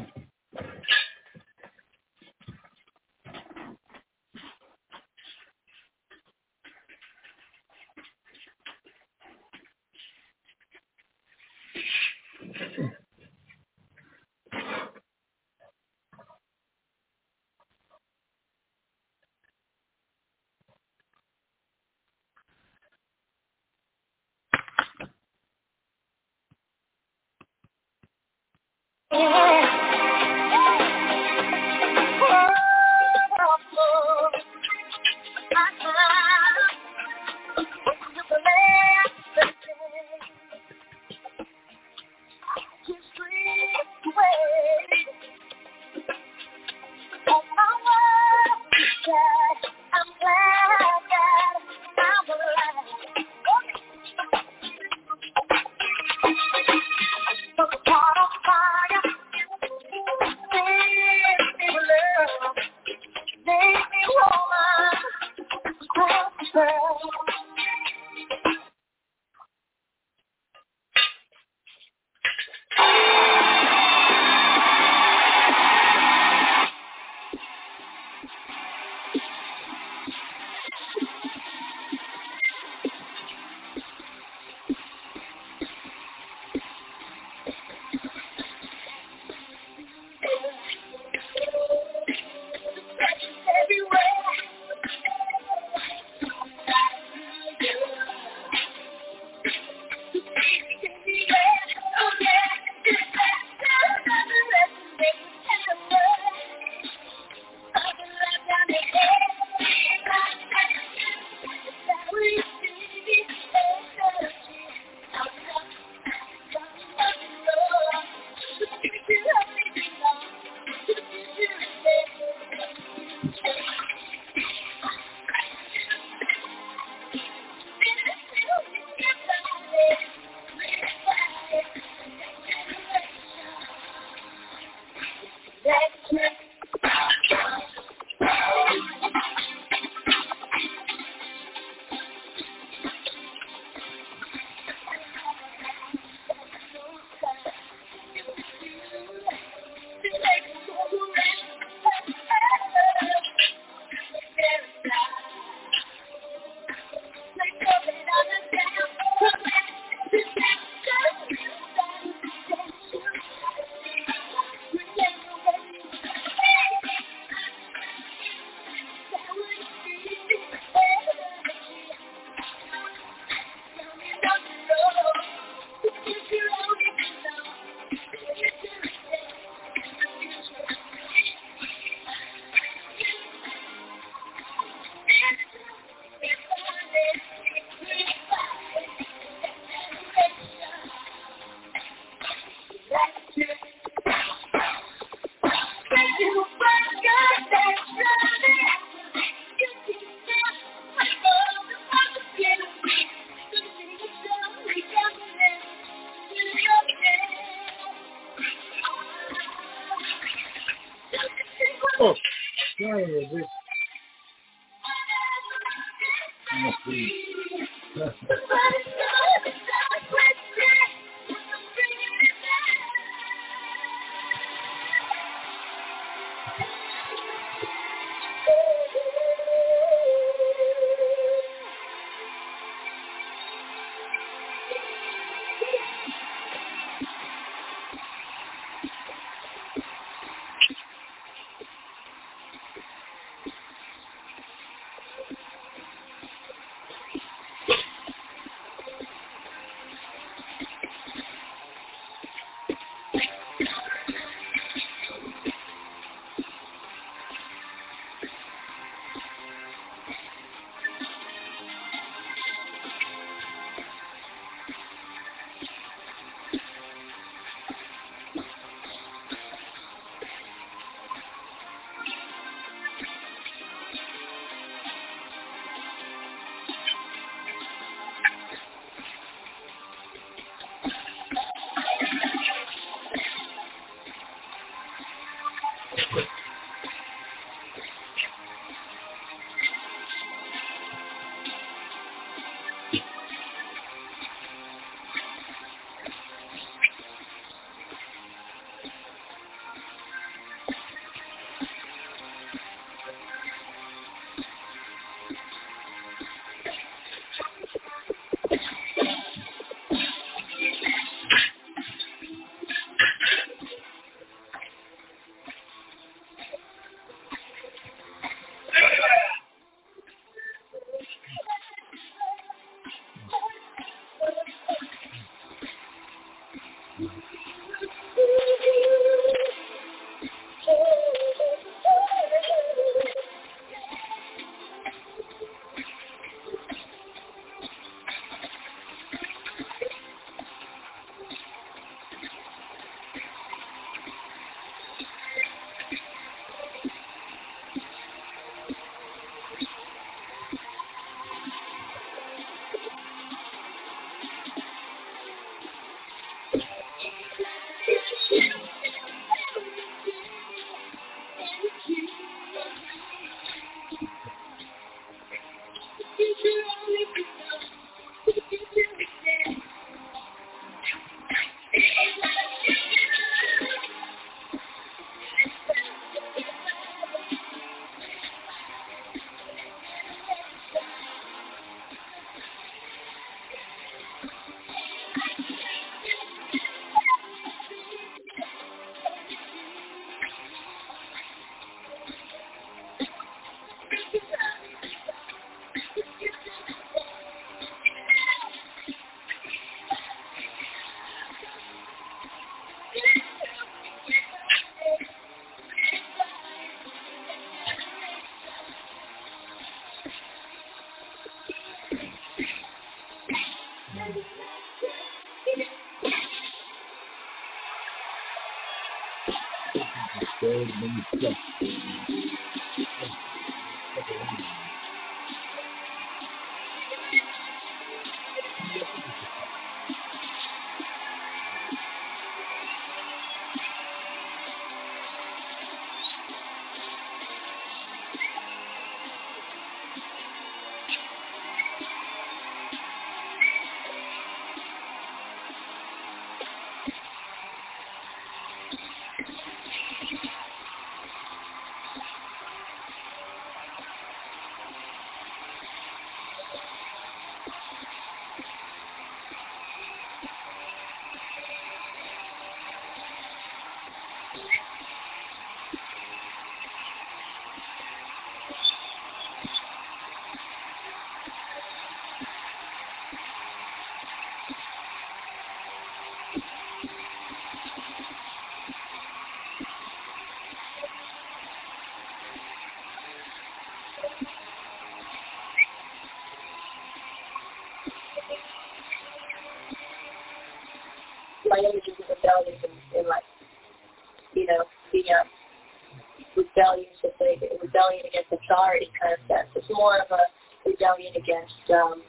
[SPEAKER 5] My image is rebellion in, in like, you know, the um, rebellion, just like a rebellion against authority kind of sense. It's more of a rebellion against um,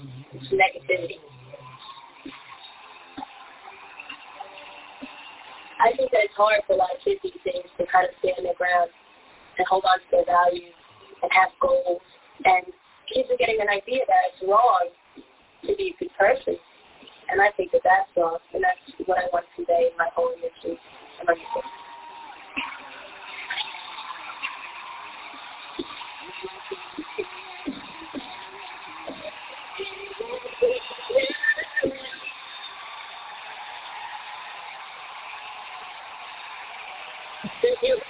[SPEAKER 5] negativity.
[SPEAKER 12] I think that it's hard for a lot of kids these days to kind of stand their ground and hold on to their values and have goals. And kids are getting an idea that it's wrong to be a good person. And I think that that's wrong. And that's what I want to convey in my whole mission and my music. Thank you.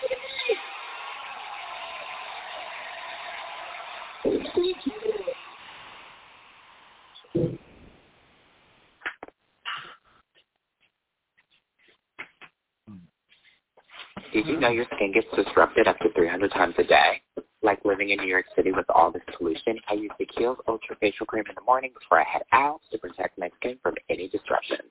[SPEAKER 13] Did you know your skin gets disrupted up to three hundred times a day? Like living in New York City with all this pollution, I use the Kiehl's Ultra Facial Cream in the morning before I head out to protect my skin from any disruptions.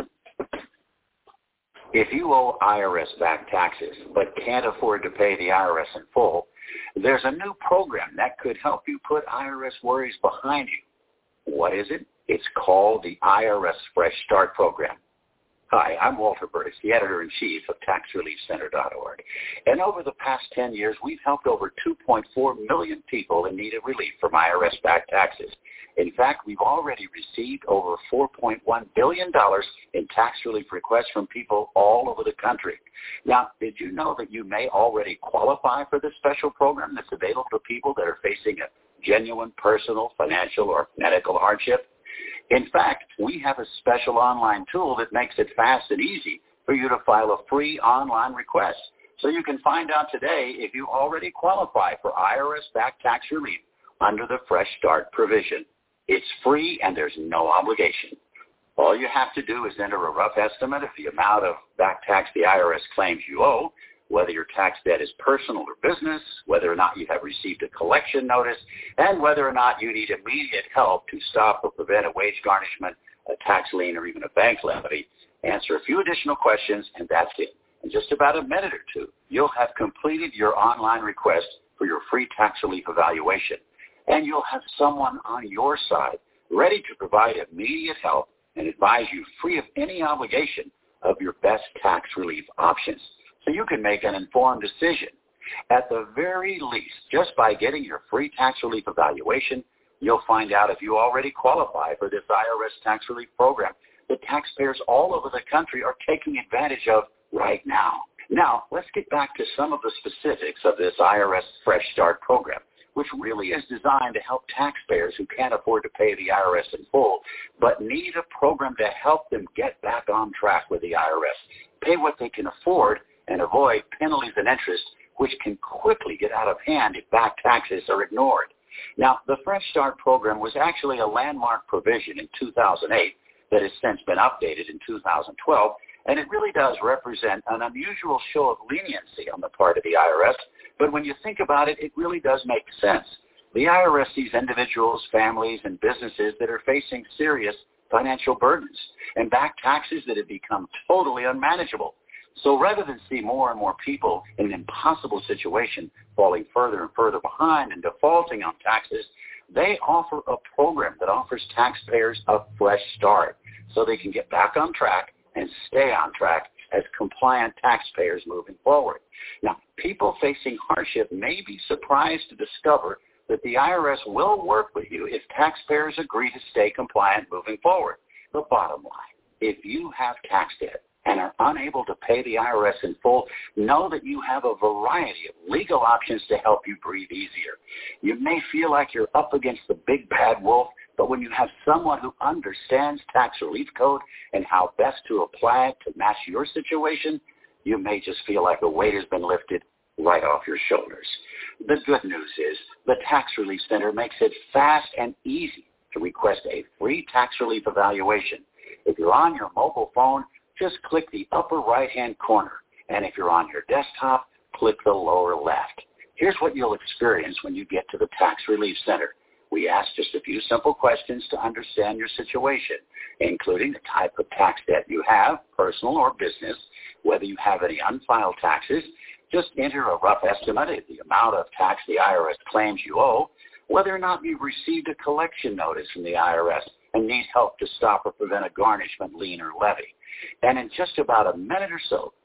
[SPEAKER 14] If you owe I R S-backed taxes but can't afford to pay the I R S in full, there's a new program that could help you put I R S worries behind you. What is it? It's called the I R S Fresh Start Program. Hi, I'm Walter Burtis, the editor-in-chief of tax relief center dot org. And over the past ten years, we've helped over two point four million people in need of relief from I R S-backed taxes. In fact, we've already received over four point one billion dollars in tax relief requests from people all over the country. Now, did you know that you may already qualify for this special program that's available to people that are facing a genuine personal, financial, or medical hardship? In fact, we have a special online tool that makes it fast and easy for you to file a free online request. So you can find out today if you already qualify for I R S-backed tax relief under the Fresh Start provision. It's free and there's no obligation. All you have to do is enter a rough estimate of the amount of back tax the I R S claims you owe, whether your tax debt is personal or business, whether or not you have received a collection notice, and whether or not you need immediate help to stop or prevent a wage garnishment, a tax lien, or even a bank levy. Answer a few additional questions, and that's it. In just about a minute or two, you'll have completed your online request for your free tax relief evaluation, and you'll have someone on your side ready to provide immediate help and advise you free of any obligation of your best tax relief options, so you can make an informed decision. At the very least, just by getting your free tax relief evaluation, you'll find out if you already qualify for this I R S tax relief program that taxpayers all over the country are taking advantage of right now. Now, let's get back to some of the specifics of this I R S Fresh Start program, which really is designed to help taxpayers who can't afford to pay the I R S in full, but need a program to help them get back on track with the I R S, pay what they can afford, and avoid penalties and interest, which can quickly get out of hand if back taxes are ignored. Now, the Fresh Start program was actually a landmark provision in two thousand eight that has since been updated in two thousand twelve, and it really does represent an unusual show of leniency on the part of the I R S, but when you think about it, it really does make sense. The I R S sees individuals, families, and businesses that are facing serious financial burdens and back taxes that have become totally unmanageable. So rather than see more and more people in an impossible situation falling further and further behind and defaulting on taxes, they offer a program that offers taxpayers a fresh start so they can get back on track and stay on track as compliant taxpayers moving forward. Now, people facing hardship may be surprised to discover that the I R S will work with you if taxpayers agree to stay compliant moving forward. The bottom line, if you have tax debt and are unable to pay the I R S in full, know that you have a variety of legal options to help you breathe easier. You may feel like you're up against the big bad wolf, but when you have someone who understands tax relief code and how best to apply it to match your situation, you may just feel like a weight has been lifted right off your shoulders. The good news is the Tax Relief Center makes it fast and easy to request a free tax relief evaluation. If you're on your mobile phone, just click the upper right-hand corner, and if you're on your desktop, click the lower left. Here's what you'll experience when you get to the Tax Relief Center. We ask just a few simple questions to understand your situation, including the type of tax debt you have, personal or business, whether you have any unfiled taxes. Just enter a rough estimate of the amount of tax the I R S claims you owe, whether or not you've received a collection notice from the I R S and need help to stop or prevent a garnishment, lien, or levy. And in just about a minute or so,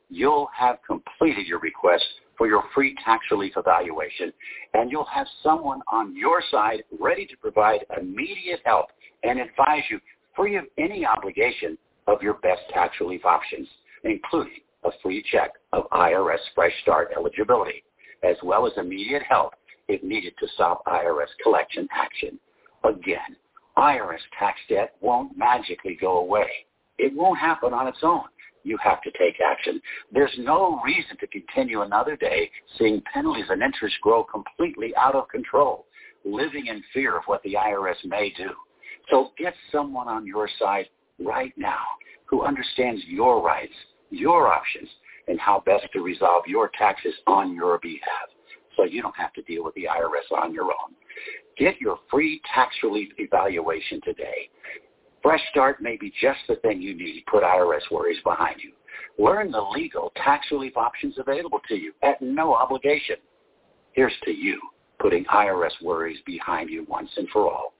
[SPEAKER 14] you'll have completed your request for your free tax relief evaluation, and you'll have someone on your side ready to provide immediate help and advise you free of any obligation of your best tax relief options, including a free check of I R S Fresh Start eligibility, as well as immediate help if needed to stop I R S collection action. Again, I R S tax debt won't magically go away. It won't happen on its own. You have to take action. There's no reason to continue another day seeing penalties and interest grow completely out of control, living in fear of what the I R S may do. So get someone on your side right now who understands your rights, your options, and how best to resolve your taxes on your behalf so you don't have to deal with the I R S on your own. Get your free tax relief evaluation today. Fresh Start may be just the thing you need to put I R S worries behind you. Learn the legal tax relief options available to you at no obligation. Here's to you, putting I R S worries behind you once and for all.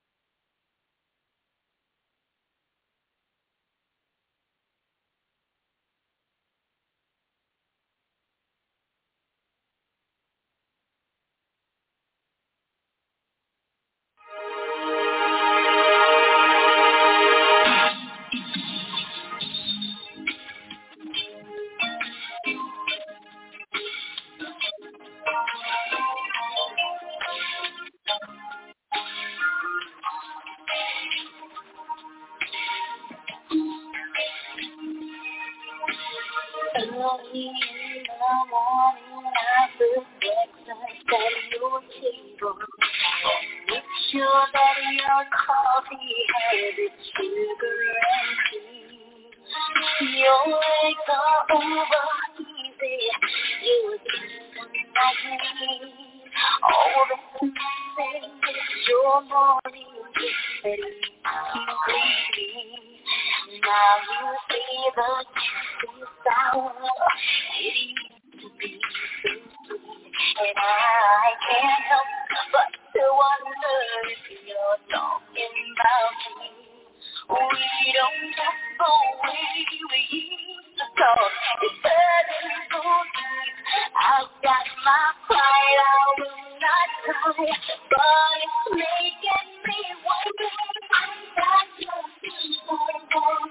[SPEAKER 7] Early in the morning, I put breakfast at your table. Make sure that your coffee has its sugar and cream. Your eggs are over easy. You're eating like me. All the things is your morning is ready to greet me. Now you see the juice is sour. It used to be so sweet. And I can't help but to wonder if you're talking about me. We don't talk the way we used to talk. It's burning so deep. I've got my pride, I will not cry. But it's making me wonder. I've got your people gone.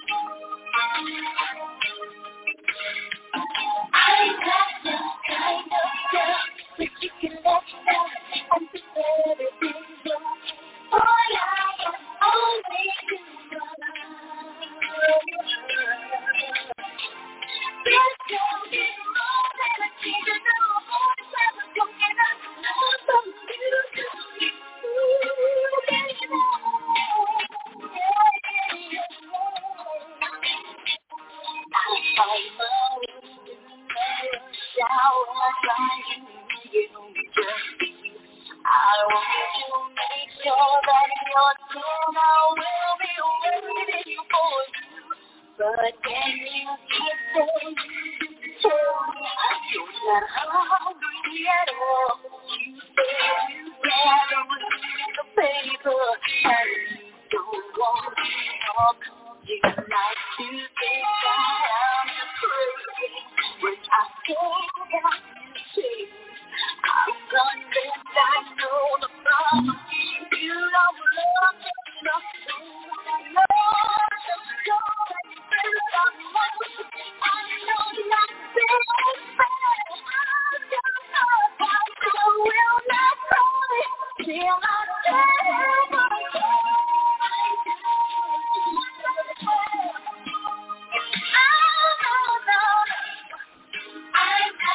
[SPEAKER 7] I got the kind of girl that you can let down and be everything you want. Boy, I am always in love. There's something more than a teacher, no more than a token of love from you to me. I find my way in the shower, trying to get on just you. I want to make sure that your dinner will be waiting for you. But can you keep saying, tell me you're not hungry at all? You say you gather with the paper and you don't want to talk. You like to get down and crazy when I think I can see. I'm convinced I know the problem. You don't love me enough to know just go and spend on me. I know nothing is better. I don't know if I will not cry till I tell my God. I'm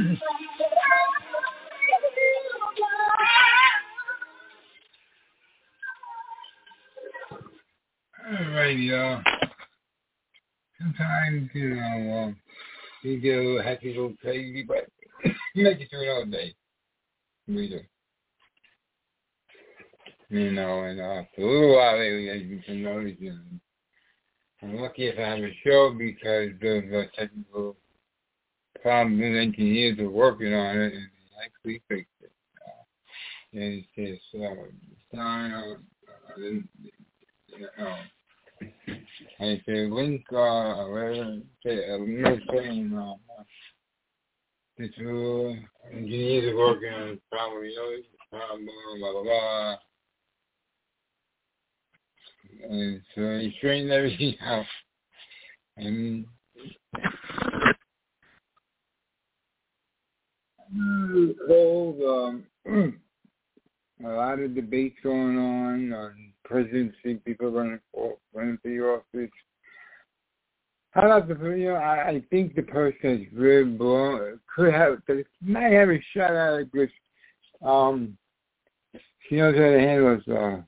[SPEAKER 2] Alright, y'all. Sometimes, you know, um, you get a little happy, a little crazy, but you make it through another day. We do. You know, and uh, for a little while lately, as you can notice, you know, I'm lucky if I have a show because of the technical problems and engineers are working on it and they actually fixed it. Uh, and it's just, uh, it's not, uh, uh, you know, and it's a link, uh, whatever, say, a link saying, uh, this uh, engineers are working on it, probably, you know, this problem, blah, blah, blah. And so he straightened everything out. And old, um, a lot of debates going on on presidency, people running for running for the office. How about the, you know, I, I think the person is very blown, could have, might have a shot at it because um, she knows how to handle herself.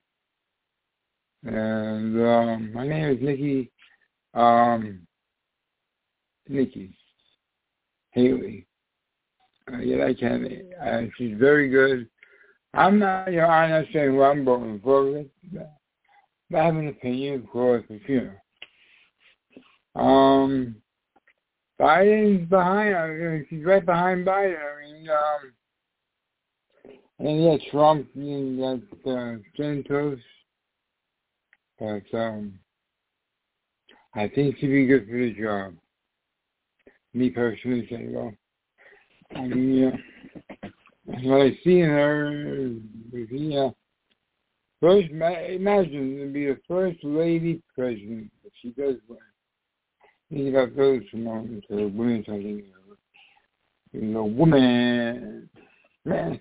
[SPEAKER 2] And um, my name is Nikki, um, Nikki Haley. Uh, yeah, I can. Uh, she's very good. I'm not, you know, I'm not saying who I'm voting for. But I have an opinion, of course, but you know. Um, Biden's behind. I mean, she's right behind Biden. I mean, um, and yeah, Trump, you know, got uh, Santos. But um, I think she'd be good for the job. Me personally, say, well, I mean, yeah, what I see in her is, yeah, first, imagine to be the first lady president that she does win. You got those moments of women talking, you know, woman, man.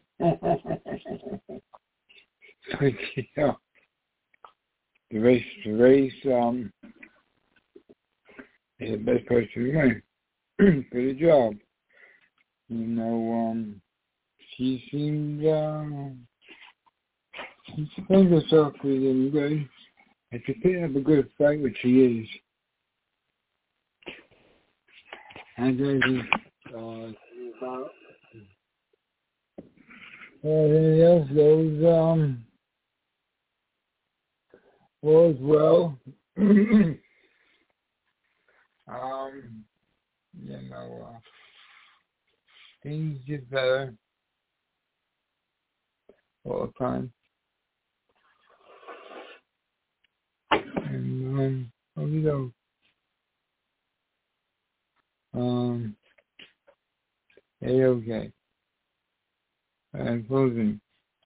[SPEAKER 2] So, you know, the race, the race, um, is the best person to win for the job. You know, um, she seemed, uh, she defends herself pretty good. And she put up a good fight, which she is. And then just, uh, about everything else goes, um, goes well. um, you know, uh, things get better all the time. And, um, oh, you know, um, hey, okay. And closing.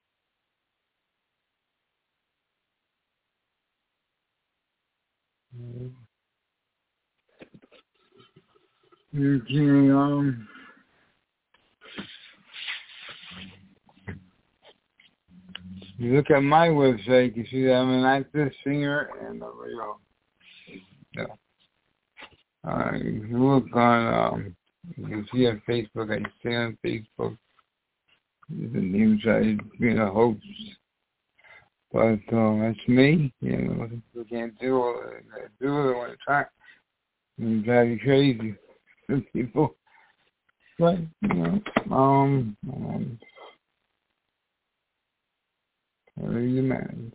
[SPEAKER 2] Okay, um, you look at my website, you see that I'm an actor, singer, and a radio. Yeah. Uh, if you look on, um, you can see on Facebook, I stay on Facebook. The news I being a host. But um, that's me. You know, you can't do all that. I do it all the time. You drive you crazy. People. But, you know, um, um what are you man?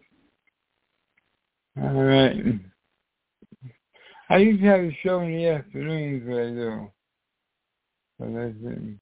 [SPEAKER 2] All right. I used to have a show in the afternoons, but I do. But that's it.